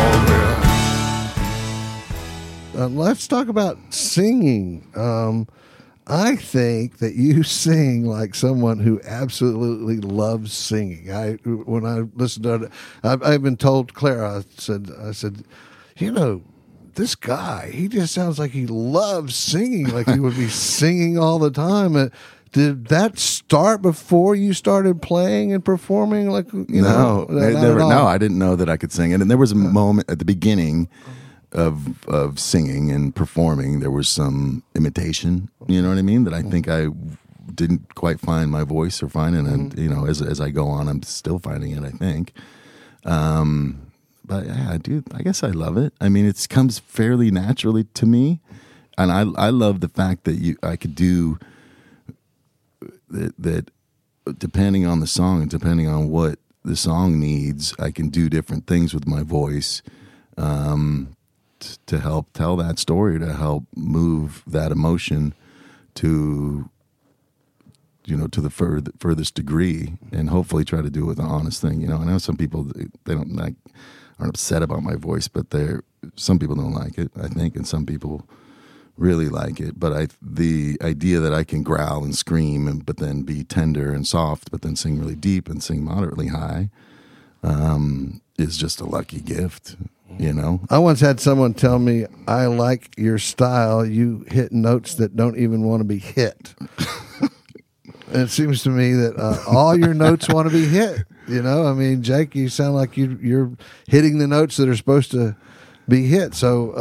Speaker 4: walk.
Speaker 3: Let's talk about singing. I think that you sing like someone who absolutely loves singing. When I listened to it, I've been told, Clara, I said, this guy, he just sounds like he loves singing, like he would be singing all the time. Did that start before you started playing and performing?
Speaker 2: No, I didn't know that I could sing. And there was a moment at the beginning of singing and performing. There was some imitation, you know what I mean? That I think I didn't quite find my voice or find it. And, as I go on, I'm still finding it, I think. But yeah, dude, I guess I love it. I mean, it comes fairly naturally to me, and I love the fact that I could do that depending on the song and depending on what the song needs, I can do different things with my voice to help tell that story, to help move that emotion to the furthest degree, and hopefully try to do it with an honest thing. I know some people, they don't aren't upset about my voice, but some people don't like it, I think, and some people really like it. But the idea that I can growl and scream, but then be tender and soft, but then sing really deep and sing moderately high, is just a lucky gift.
Speaker 3: I once had someone tell me, I like your style. You hit notes that don't even want to be hit. And it seems to me that all your notes want to be hit. I mean, Jake, you sound like you're hitting the notes that are supposed to be hit. So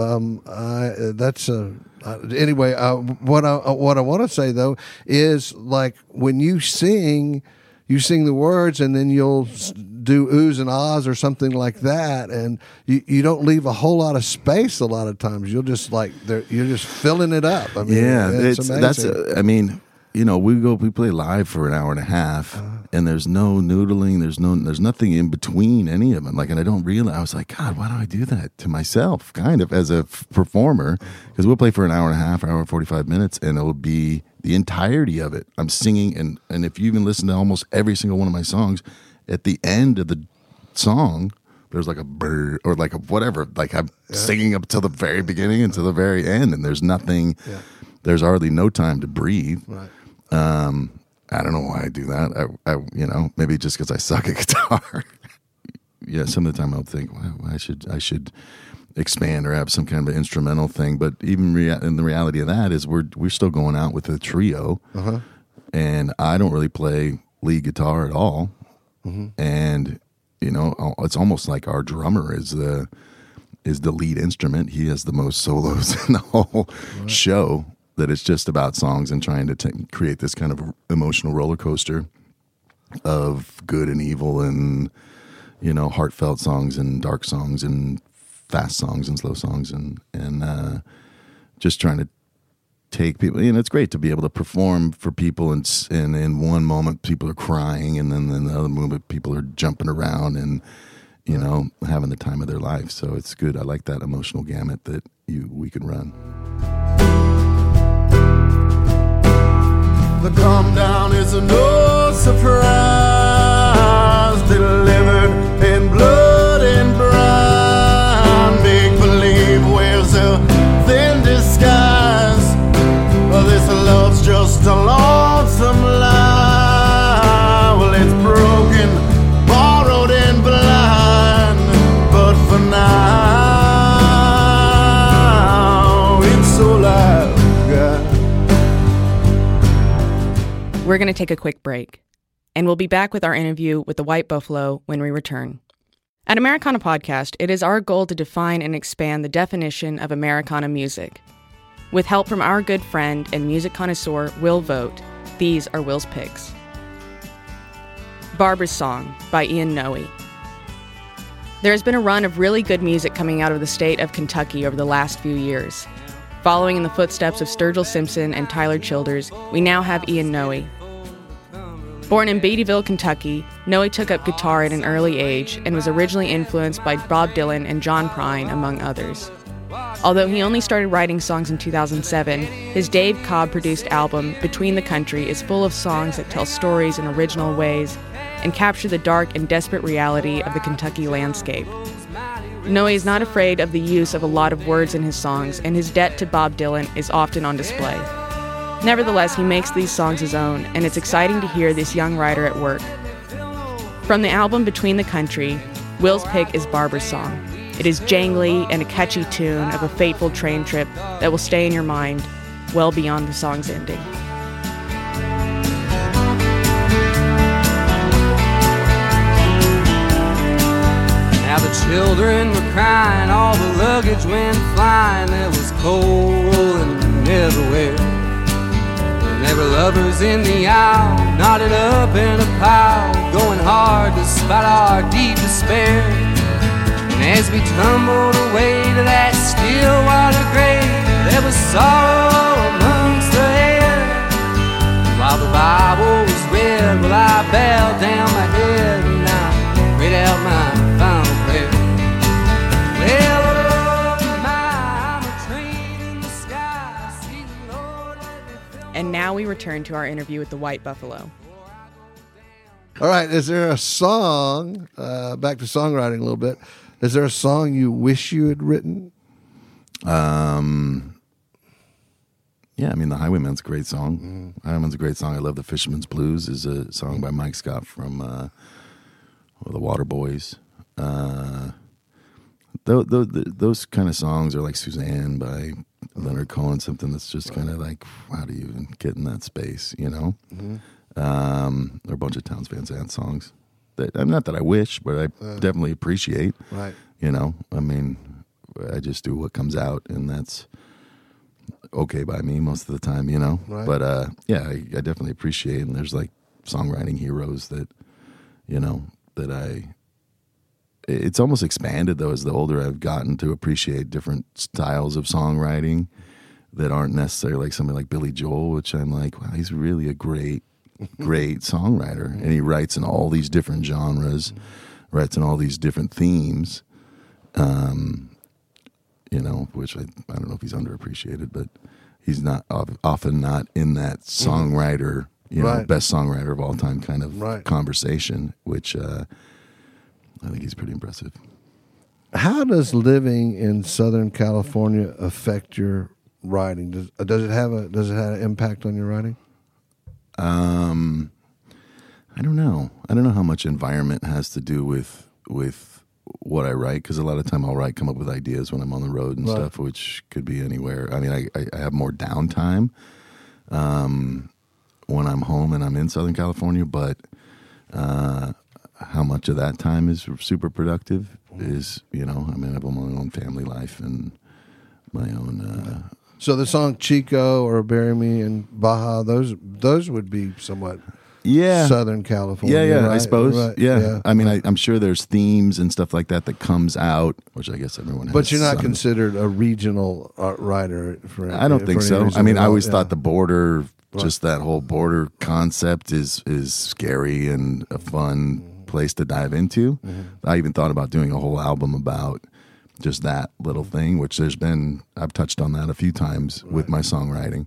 Speaker 3: anyway. What I want to say though is, like, when you sing the words and then you'll do oohs and ahs or something like that, and you don't leave a whole lot of space. A lot of times you'll just you're just filling it up. I mean, it's amazing.
Speaker 2: We play live for an hour and a half, and there's no noodling, there's nothing in between any of them. And I don't realize, I was like, God, why do I do that to myself? Kind of as a performer, because we'll play for an hour and a half, hour and 45 minutes, and it'll be the entirety of it. I'm singing, and if you even listen to almost every single one of my songs, at the end of the song, there's like a brr or like a whatever. Like I'm singing up till the very beginning and to the very end, and there's nothing. Yeah. There's hardly no time to breathe.
Speaker 3: Right.
Speaker 2: I don't know why I do that. I maybe just because I suck at guitar. Yeah, some of the time I'll think, well, I should expand or have some kind of an instrumental thing. But even in the reality of that is we're still going out with a trio, and I don't really play lead guitar at all. and it's almost like our drummer is the lead instrument. He has the most solos in the whole show. That it's just about songs and trying to create this kind of emotional roller coaster of good and evil, and heartfelt songs and dark songs and fast songs and slow songs, and just trying to take people. It's great to be able to perform for people, and in one moment people are crying, and then in the other moment people are jumping around and having the time of their life. So it's good. I like that emotional gamut that we can run.
Speaker 4: The calm down is no surprise, delivered in blood and brine. Make believe wears a thin disguise. Well, this love's just a lonesome lie. Well, it's broken, borrowed and blind, but for now it's so live, God.
Speaker 1: We're going to take a quick break, and we'll be back with our interview with the White Buffalo when we return. At Americana Podcast, it is our goal to define and expand the definition of Americana music. With help from our good friend and music connoisseur, Will Vogt, these are Will's picks. Barbara's Song by Ian Noe. There has been a run of really good music coming out of the state of Kentucky over the last few years. Following in the footsteps of Sturgill Simpson and Tyler Childers, we now have Ian Noe. Born in Beattyville, Kentucky, Noe took up guitar at an early age and was originally influenced by Bob Dylan and John Prine, among others. Although he only started writing songs in 2007, his Dave Cobb-produced album, Between the Country, is full of songs that tell stories in original ways and capture the dark and desperate reality of the Kentucky landscape. Noe is not afraid of the use of a lot of words in his songs, and his debt to Bob Dylan is often on display. Nevertheless, he makes these songs his own, and it's exciting to hear this young writer at work. From the album Between the Country, Will's pick is Barbara's Song. It is jangly and a catchy tune of a fateful train trip that will stay in your mind well beyond the song's ending.
Speaker 5: Now the children were crying, all the luggage went flying. There was coal rolling everywhere. There were lovers in the aisle, knotted up in a pile, going hard despite our deep despair. And as we tumbled away to that still water grave, there was sorrow amongst the air. And while the Bible was read, well, I bowed down my head and I read out my final prayer. Well, I'm a train in the sky, see the Lord let me feel.
Speaker 1: And now we return to our interview with the White Buffalo.
Speaker 3: All right, is there a song, back to songwriting a little bit, is there a song you wish you had written?
Speaker 2: Yeah, I mean, The Highwayman's a great song. Highwayman's a great song. I love The Fisherman's Blues is a song by Mike Scott from the Waterboys. Those kind of songs are like Suzanne by Leonard Cohen, something that's just kind of like, how do you even get in that space, you know?
Speaker 3: Mm-hmm.
Speaker 2: There are a bunch of Townes Van Zandt songs that, not that I wish, but I definitely appreciate.
Speaker 3: Right.
Speaker 2: You know, I mean, I just do what comes out, and that's okay by me most of the time, you know?
Speaker 3: Right.
Speaker 2: But, yeah, I definitely appreciate, and there's like songwriting heroes that, you know, that it's almost expanded, though, as the older I've gotten, to appreciate different styles of songwriting that aren't necessarily like somebody like Billy Joel, which I'm like, wow, he's really a great songwriter. And he writes in all these different genres, writes in all these different themes, you know, which I don't know if he's underappreciated, but he's not often not in that songwriter, you know, best songwriter of all time kind of conversation, which I think he's pretty impressive.
Speaker 3: How does living in Southern California affect your writing? Does it have an impact on your writing?
Speaker 2: I don't know. I don't know how much environment has to do with what I write, because a lot of time I'll come up with ideas when I'm on the road and stuff, which could be anywhere. I mean, I have more downtime when I'm home and I'm in Southern California, but I how much of that time is super productive is, I mean, I have my own family life and my own.
Speaker 3: So the song Chico or Bury Me in Baja, those would be somewhat Southern California.
Speaker 2: Yeah,
Speaker 3: right?
Speaker 2: I suppose.
Speaker 3: Right.
Speaker 2: Yeah. I mean, I'm sure there's themes and stuff like that comes out, which I guess everyone has.
Speaker 3: But you're not
Speaker 2: some.
Speaker 3: considered a regional writer.
Speaker 2: I don't think so. I mean, I always thought the border,
Speaker 3: Right.
Speaker 2: just that whole border concept is scary and a fun place to dive into. I even thought about doing a whole album about just that little thing, which I've touched on that a few times with my songwriting.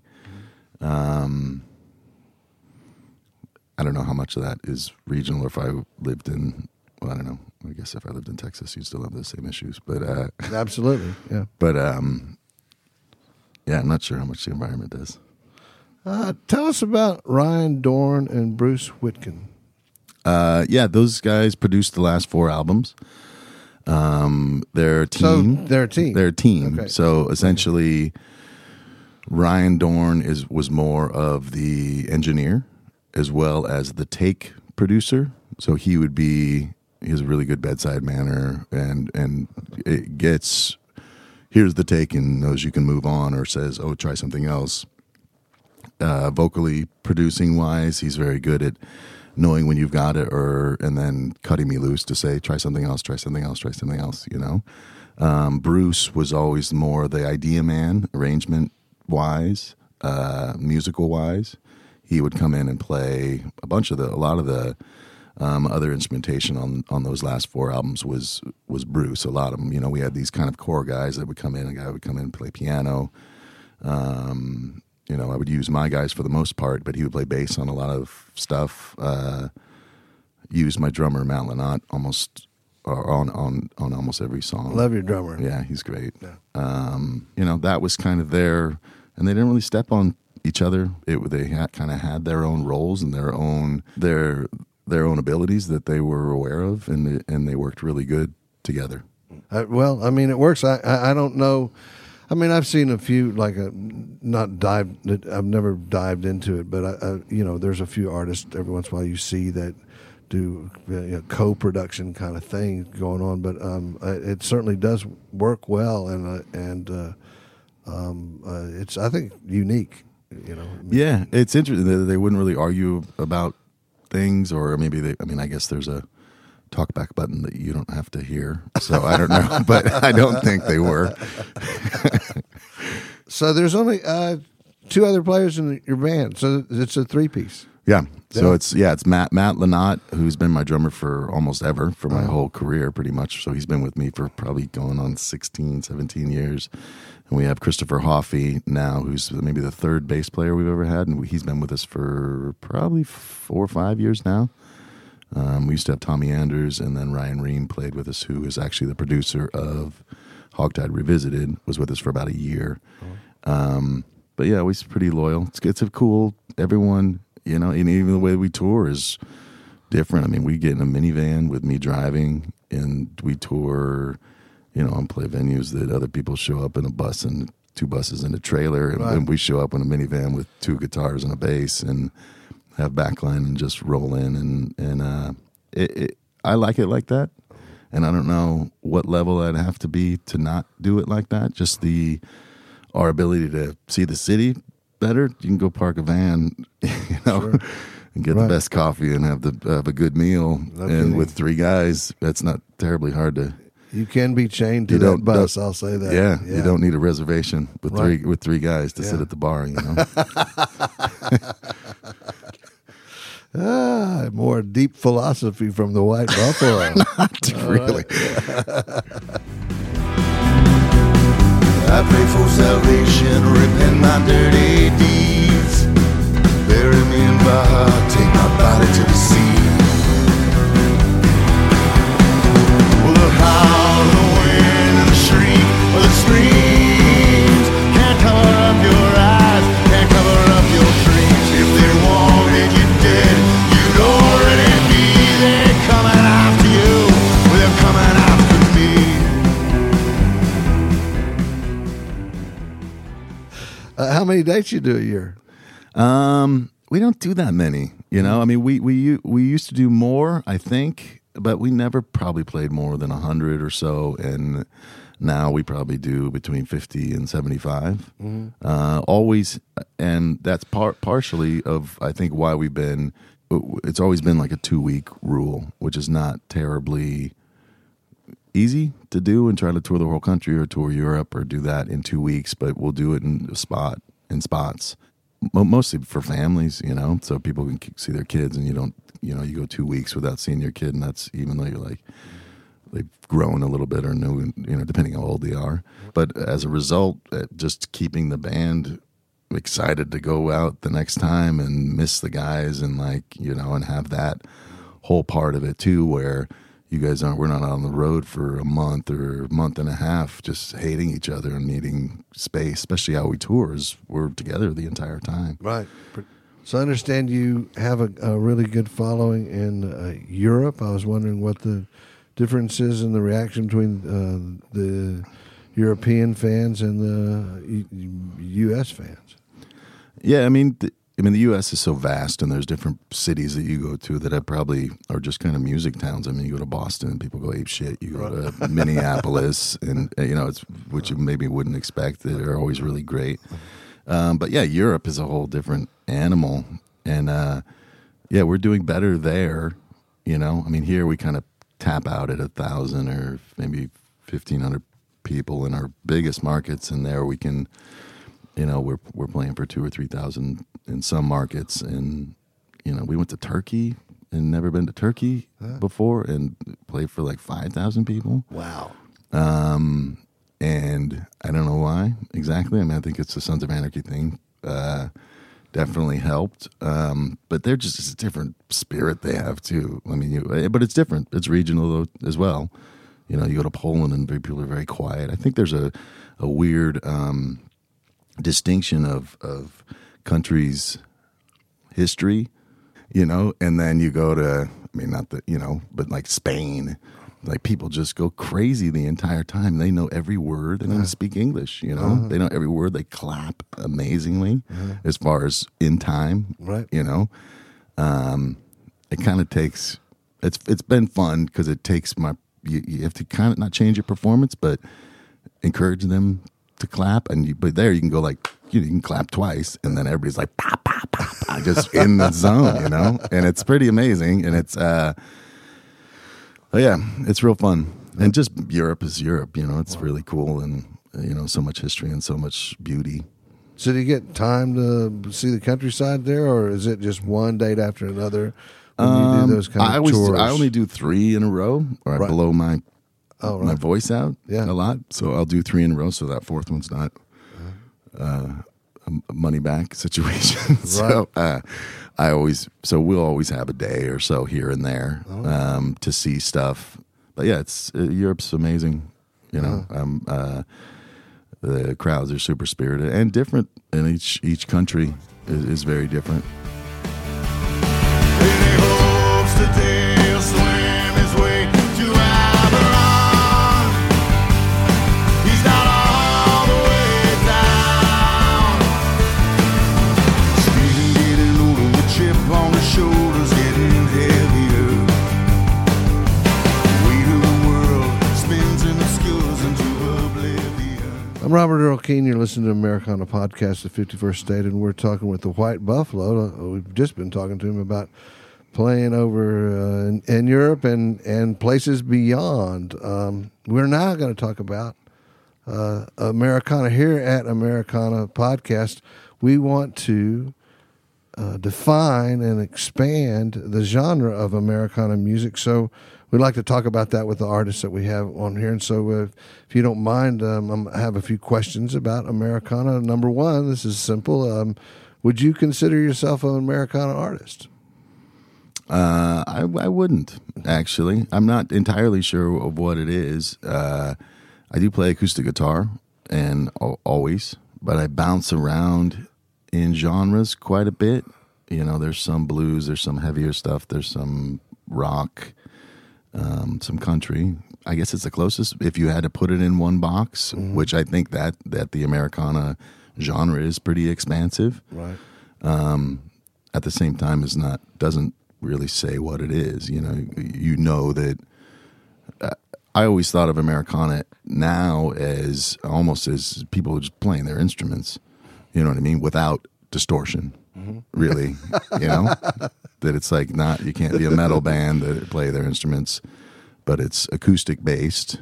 Speaker 2: I don't know how much of that is regional, or if I lived in, well, I don't know. I guess if I lived in Texas, you'd still have the same issues. But
Speaker 3: Absolutely, yeah.
Speaker 2: But yeah, I'm not sure how much the environment does.
Speaker 3: Tell us about Ryan Dorn and Bruce Whitkin.
Speaker 2: Yeah, those guys produced the last 4 albums. They're a team.
Speaker 3: So they're a team.
Speaker 2: They're a team.
Speaker 3: Okay.
Speaker 2: So essentially, Ryan Dorn was more of the engineer as well as the take producer. So he has a really good bedside manner, and it gets, here's the take and knows you can move on, or says, oh, try something else. Vocally producing wise, he's very good at knowing when you've got it, and then cutting me loose to say, try something else, try something else, try something else, Bruce was always more the idea man, arrangement wise, musical wise. He would come in and play a lot of the other instrumentation on those last 4 albums was Bruce. A lot of them, we had these kind of core guys that would come in. A guy would come in and play piano. I would use my guys for the most part, but he would play bass on a lot of stuff. Use my drummer Matt Lynott on almost every song.
Speaker 3: Love your drummer.
Speaker 2: Yeah, he's great.
Speaker 3: Yeah.
Speaker 2: That was kind of and they didn't really step on each other. They kind of had their own roles and their own abilities that they were aware of, and they worked really good together.
Speaker 3: Well, I mean, it works. I don't know. I mean, I've seen a few, I've never dived into it, but there's a few artists every once in a while you see that do co-production kind of thing going on, but it certainly does work well, and it's, I think, unique.
Speaker 2: Yeah, it's interesting that they wouldn't really argue about things, or maybe I guess there's a talkback button that you don't have to hear, so I don't know, but I don't think they were.
Speaker 3: So there's only 2 other players in your band, so it's a 3-piece.
Speaker 2: Yeah. So it's Matt Lynott, who's been my drummer for almost ever, for my whole career pretty much. So he's been with me for probably going on 16, 17 years. And we have Christopher Hoffey now, who's maybe the 3rd bass player we've ever had, and he's been with us for probably 4 or 5 years now. We used to have Tommy Anders, and then Ryan Ream played with us, who is actually the producer of Hogtied Revisited, was with us for about a year. But yeah, he's pretty loyal. It's a cool, everyone, and even the way we tour is different. I mean, we get in a minivan with me driving, and we tour, and play venues that other people show up in a bus and 2 buses and a trailer, and we show up in a minivan with 2 guitars and a bass and have backline and just roll in, and I like it like that, and I don't know what level I'd have to be to not do it like that. Just our ability to see the city better. You can go park a van,
Speaker 3: Sure.
Speaker 2: and get the best coffee and have a good meal, and with 3 guys, that's not terribly hard to.
Speaker 3: You can be chained to that bus. I'll say that.
Speaker 2: Yeah, you don't need a reservation with three guys to sit at the bar.
Speaker 3: More deep philosophy from the White Buffalo.
Speaker 2: Not really.
Speaker 4: I pray for salvation, repent my dirty deeds. Bury me in Baja, take my body to the sea. Well, the howl, the wind, and the shriek of the streams can't cover up your eyes, can't cover up your dreams. If they wanted you dead, you'd already be there, coming after you, well, they're coming after me.
Speaker 3: How many dates you do a year?
Speaker 2: We don't do that many, I mean, we used to do more, I think, but we never probably played more than 100 or so, and now we probably do between 50 and 75. Always, and that's partially of, I think, why we've been. It's always been like a 2-week rule, which is not terribly easy to do and try to tour the whole country or tour Europe or do that in 2 weeks, but we'll do it in spots, mostly for families, so people can see their kids, and you go 2 weeks without seeing your kid, and that's even though you're like, they've grown a little bit or new, depending how old they are. But as a result, just keeping the band excited to go out the next time and miss the guys and and have that whole part of it too, where you guys we're not on the road for a month or a month and a half just hating each other and needing space, especially how we tour is we're together the entire time.
Speaker 3: Right. So I understand you have a really good following in Europe. I was wondering what the difference is in the reaction between the European fans and the U.S. fans.
Speaker 2: Yeah, I mean, the U.S. is so vast, and there's different cities that you go to that probably are just kind of music towns. I mean, you go to Boston, and people go ape shit. You go to Minneapolis, and it's which you maybe wouldn't expect. They're always really great. But yeah, Europe is a whole different animal, and we're doing better there. I mean, here we kind of tap out at 1,000 or maybe 1,500 people in our biggest markets, and there we can. We're playing for 2,000 or 3,000 in some markets, and we went to Turkey and never been to Turkey before, and played for like 5,000 people.
Speaker 3: Wow.
Speaker 2: And I don't know why exactly. I mean, I think it's the Sons of Anarchy thing. Definitely helped, but they're just a different spirit they have too. I mean, but it's different. It's regional though, as well. You go to Poland and people are very quiet. I think there's a weird. Distinction of countries' history, and then you go to, I mean, not that, but like Spain, like people just go crazy the entire time. They know every word. They don't speak English, They know every word. They clap amazingly as far as in time,
Speaker 3: right?
Speaker 2: It kind of takes, it's been fun because it takes you have to kind of not change your performance, but encourage them to clap, but there you can go like you can clap twice, and then everybody's like pop, pop, pop, pop, just in the zone, and it's pretty amazing, and it's it's real fun, and just Europe is Europe, it's really cool, and so much history and so much beauty.
Speaker 3: So do you get time to see the countryside there, or is it just one date after another when you do those kind of tours?
Speaker 2: I only do 3 in a row, or I blow my voice out a lot, so I'll do 3 in a row, so that 4th one's not a money back situation. So we'll always have a day or so here and there to see stuff. But yeah, it's Europe's amazing. The crowds are super spirited and different, and each country is very different.
Speaker 3: I'm Robert Earl Keen. You're listening to Americana Podcast, the 51st State, and we're talking with the White Buffalo. We've just been talking to him about playing over in Europe and places beyond. We're now going to talk about Americana. Here at Americana Podcast, we want to define and expand the genre of Americana music. So we'd like to talk about that with the artists that we have on here. And so if you don't mind, I have a few questions about Americana. Number one, this is simple. Would you consider yourself an Americana artist?
Speaker 2: I wouldn't, actually. I'm not entirely sure of what it is. I do play acoustic guitar, and always, but I bounce around in genres quite a bit. There's some blues, there's some heavier stuff, there's some rock, some country. I guess it's the closest if you had to put it in one box, which I think that the Americana genre is pretty expansive.
Speaker 3: Right.
Speaker 2: At the same time, doesn't really say what it is. You know that. I always thought of Americana now as almost as people just playing their instruments. You know what I mean? Without distortion, really. That it's like not, you can't be a metal band that play their instruments, but it's acoustic based.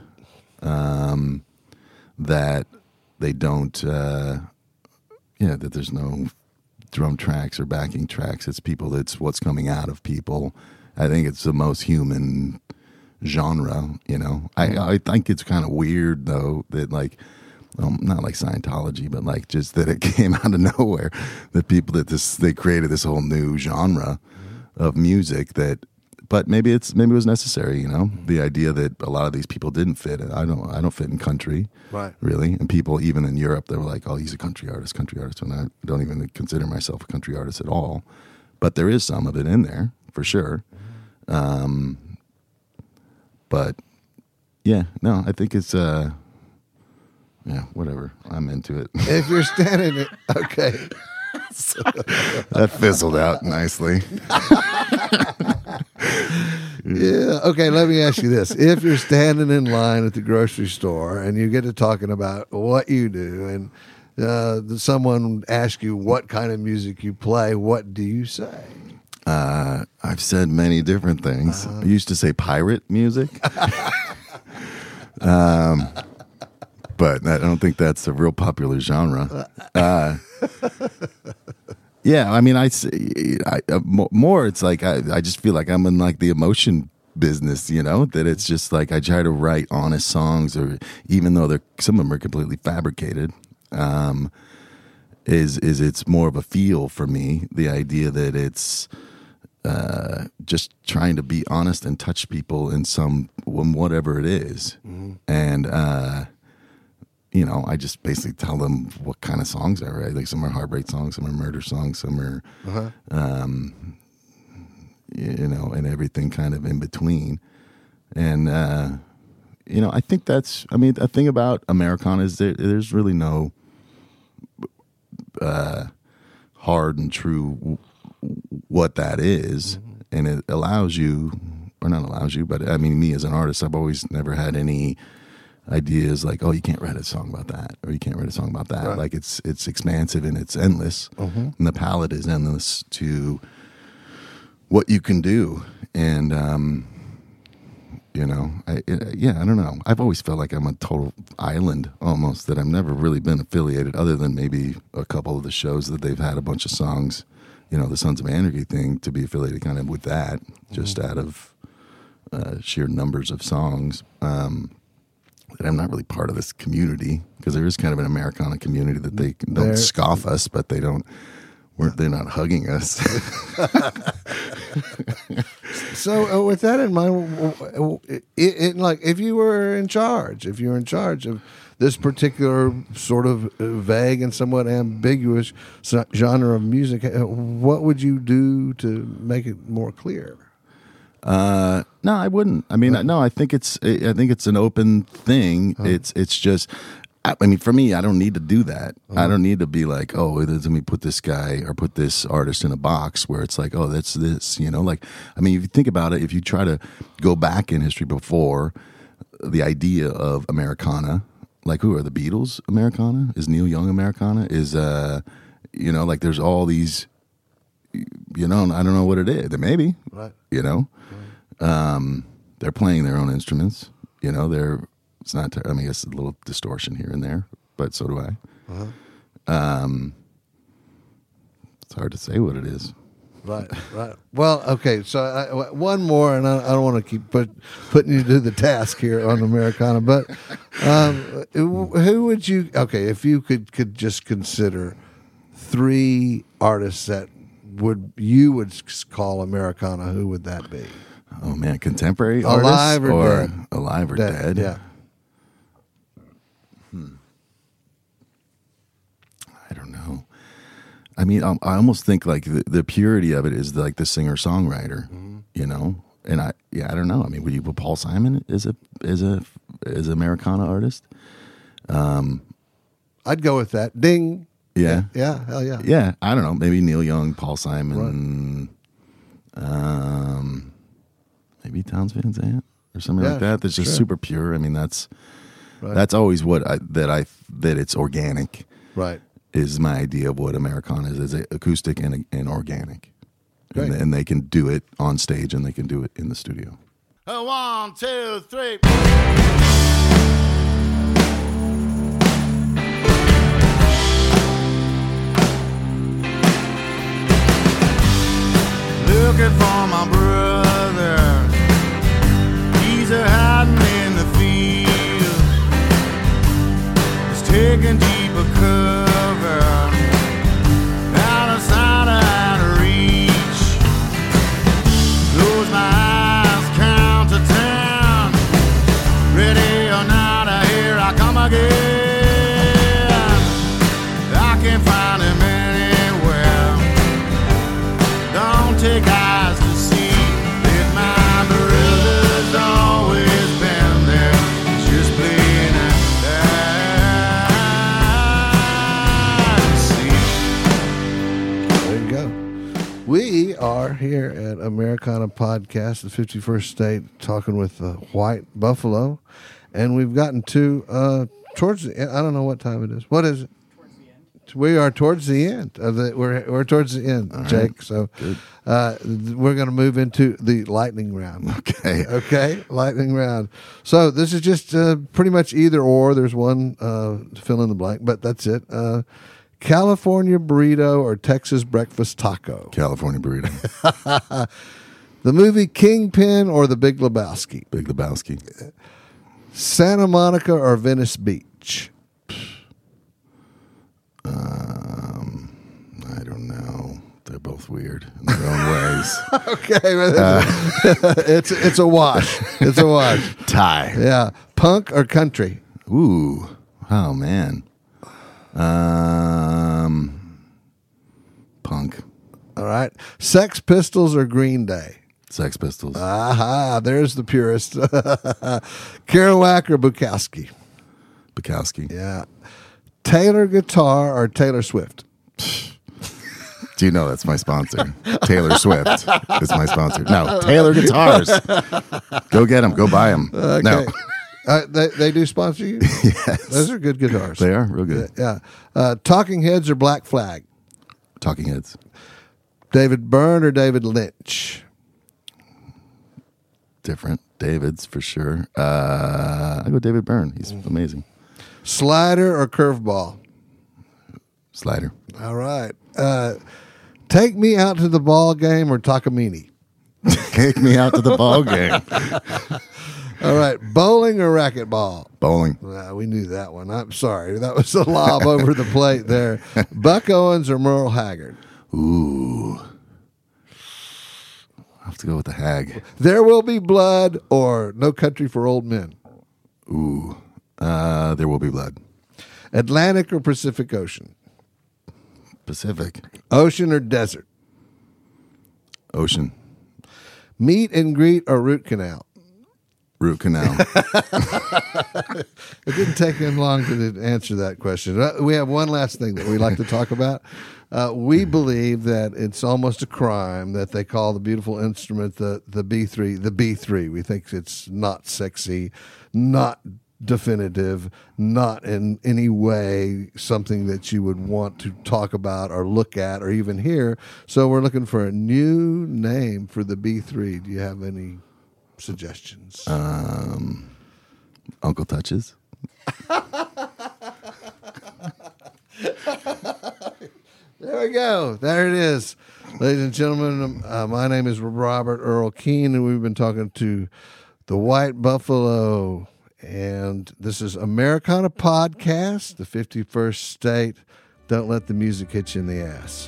Speaker 2: That they don't, that there's no drum tracks or backing tracks. It's people. It's what's coming out of people. I think it's the most human genre. I think it's kind of weird though that like, not like Scientology, but like just that it came out of nowhere. That people they created this whole new genre of music but maybe it was necessary. The idea that a lot of these people didn't fit. I don't fit in country,
Speaker 3: right?
Speaker 2: Really, and people even in Europe, they were like, "Oh, he's a country artist," and I don't even consider myself a country artist at all. But there is some of it in there for sure. But yeah, no, I think it's whatever. I'm into it.
Speaker 3: If you're standing, okay,
Speaker 2: that fizzled out nicely.
Speaker 3: Yeah. Okay. Let me ask you this: if you're standing in line at the grocery store and you get to talking about what you do, and someone asks you what kind of music you play, what do you say?
Speaker 2: I've said many different things. I used to say pirate music. But I don't think that's a real popular genre. Yeah, I mean, more. It's like I just feel like I'm in like the emotion business, that it's just like I try to write honest songs, or even though some of them are completely fabricated. It's more of a feel for me. The idea that it's just trying to be honest and touch people in whatever it is, and. I just basically tell them what kind of songs I write. Like some are heartbreak songs, some are murder songs, some are, and everything kind of in between. And, I think the thing about Americana is there's really no hard and true what that is. And it allows you, or not allows you, but I mean, me as an artist, I've always never had any ideas like, oh, you can't write a song about that, or you can't write a song about that. Right. Like it's expansive and it's endless, and the palette is endless to what you can do. And I don't know. I've always felt like I'm a total island almost, that I've never really been affiliated, other than maybe a couple of the shows that they've had a bunch of songs, the Sons of Anarchy thing, to be affiliated kind of with that, just out of sheer numbers of songs. That I'm not really part of this community, because there is kind of an Americana community that they don't scoff us, but they're not hugging us.
Speaker 3: So with that in mind, like if you were in charge of this particular sort of vague and somewhat ambiguous genre of music, what would you do to make it more clear?
Speaker 2: No, I wouldn't. I mean, no, I think it's an open thing. It's just, I mean, for me, I don't need to do that. I don't need to be like, oh, let me put this guy or put this artist in a box where it's like, oh, that's this, like, I mean, if you think about it, if you try to go back in history before the idea of Americana, like who are the Beatles Americana? Is Neil Young Americana? Is, like there's all these, I don't know what it is. Maybe,
Speaker 3: right.
Speaker 2: They're playing their own instruments. It's not. I mean, it's a little distortion here and there, but so do I. It's hard to say what it is.
Speaker 3: Right. Well, okay. So one more, and I don't want to keep putting you to the task here on Americana, but who would you? Okay, if you could just consider 3 artists that you would call Americana, who would that be?
Speaker 2: Oh man, contemporary
Speaker 3: alive
Speaker 2: artists
Speaker 3: or dead?
Speaker 2: Alive or dead?
Speaker 3: Yeah.
Speaker 2: I don't know. I mean, I almost think like the purity of it is like the singer songwriter, And I don't know. I mean, would you put Paul Simon as an Americana artist?
Speaker 3: I'd go with that. Ding.
Speaker 2: Yeah.
Speaker 3: Yeah. Hell yeah.
Speaker 2: Yeah. I don't know. Maybe Neil Young, Paul Simon. Maybe Townes Van Zandt or something like that. That's just
Speaker 3: sure.
Speaker 2: super pure. I mean, that's
Speaker 3: Right.
Speaker 2: always what that it's organic.
Speaker 3: Right.
Speaker 2: Is my idea of what Americana is acoustic and organic.
Speaker 3: Great.
Speaker 2: And they can do it on stage and they can do it in the studio.
Speaker 4: 1, 2, 3. Looking for my brother. He's a hiding in the field. He's taking deeper cover. Out of sight, out of reach. Close my eyes, count to 10. Ready or not, here I come again. I can't find him anywhere. Don't take eyes to see that my brother's always been there. Just playing
Speaker 3: There you go. We are here at Americana Podcast, the 51st State, talking with the White Buffalo. And we've gotten to towards the end. I don't know what time it is. What is it? We are towards the end of the. We're towards the end, Jake. So we're going to move into the lightning round.
Speaker 2: Okay.
Speaker 3: Okay, lightning round. So this is just pretty much either or. There's one fill in the blank, but that's it. California burrito or Texas breakfast taco.
Speaker 2: California burrito.
Speaker 3: The movie Kingpin or The Big Lebowski.
Speaker 2: Big Lebowski.
Speaker 3: Santa Monica or Venice Beach.
Speaker 2: I don't know. They're both weird in their own ways.
Speaker 3: Okay, it's a wash. It's a wash.
Speaker 2: Tie.
Speaker 3: Yeah, punk or country.
Speaker 2: Ooh. Oh, man. Punk.
Speaker 3: All right, Sex Pistols or Green Day.
Speaker 2: Sex Pistols.
Speaker 3: Aha, there's the purist. Kerouac or Bukowski.
Speaker 2: Bukowski.
Speaker 3: Yeah, Taylor Guitar or Taylor Swift.
Speaker 2: Do you know that's my sponsor? Taylor Swift is my sponsor. No, Taylor Guitars. Go get them. Go buy them.
Speaker 3: Okay.
Speaker 2: No.
Speaker 3: They do sponsor you?
Speaker 2: Yes.
Speaker 3: Those are good guitars.
Speaker 2: They are real good.
Speaker 3: Yeah. Talking Heads or Black Flag.
Speaker 2: Talking Heads.
Speaker 3: David Byrne or David Lynch.
Speaker 2: Different. David's for sure. I go David Byrne. He's amazing.
Speaker 3: Slider or Curveball.
Speaker 2: Slider.
Speaker 3: All right. Take Me Out to the Ball Game or Takamine.
Speaker 2: Take me out to the ball game.
Speaker 3: All right. Bowling or racquetball.
Speaker 2: Bowling.
Speaker 3: We knew that one. I'm sorry. That was a lob over the plate there. Buck Owens or Merle Haggard.
Speaker 2: Ooh. I'll have to go with the Hag.
Speaker 3: There Will Be Blood or No Country for Old Men.
Speaker 2: Ooh. There Will Be Blood.
Speaker 3: Atlantic or Pacific Ocean.
Speaker 2: Pacific.
Speaker 3: Ocean or desert.
Speaker 2: Ocean.
Speaker 3: Meet and greet or root canal.
Speaker 2: Root canal.
Speaker 3: It didn't take him long to answer that question. We have one last thing that we like to talk about. We believe that it's almost a crime that they call the beautiful instrument the B3 the B3. We think it's not sexy, not definitive, not in any way something that you would want to talk about or look at or even hear. So we're looking for a new name for the B3. Do you have any suggestions?
Speaker 2: Uncle Touches.
Speaker 3: There we go. There it is. Ladies and gentlemen, my name is Robert Earl Keene, and we've been talking to the White Buffalo. And this is Americana Podcast, the 51st State. Don't let the music hit you in the ass.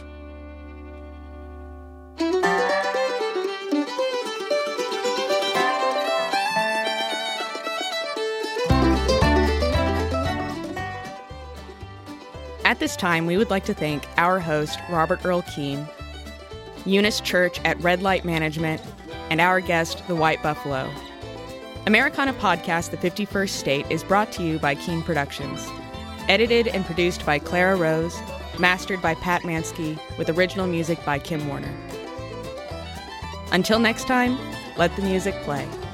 Speaker 1: At this time, we would like to thank our host, Robert Earl Keene, Eunice Church at Red Light Management, and our guest, the White Buffalo. Americana Podcast, The 51st State, is brought to you by Keene Productions. Edited and produced by Clara Rose, mastered by Pat Mansky, with original music by Kim Warner. Until next time, let the music play.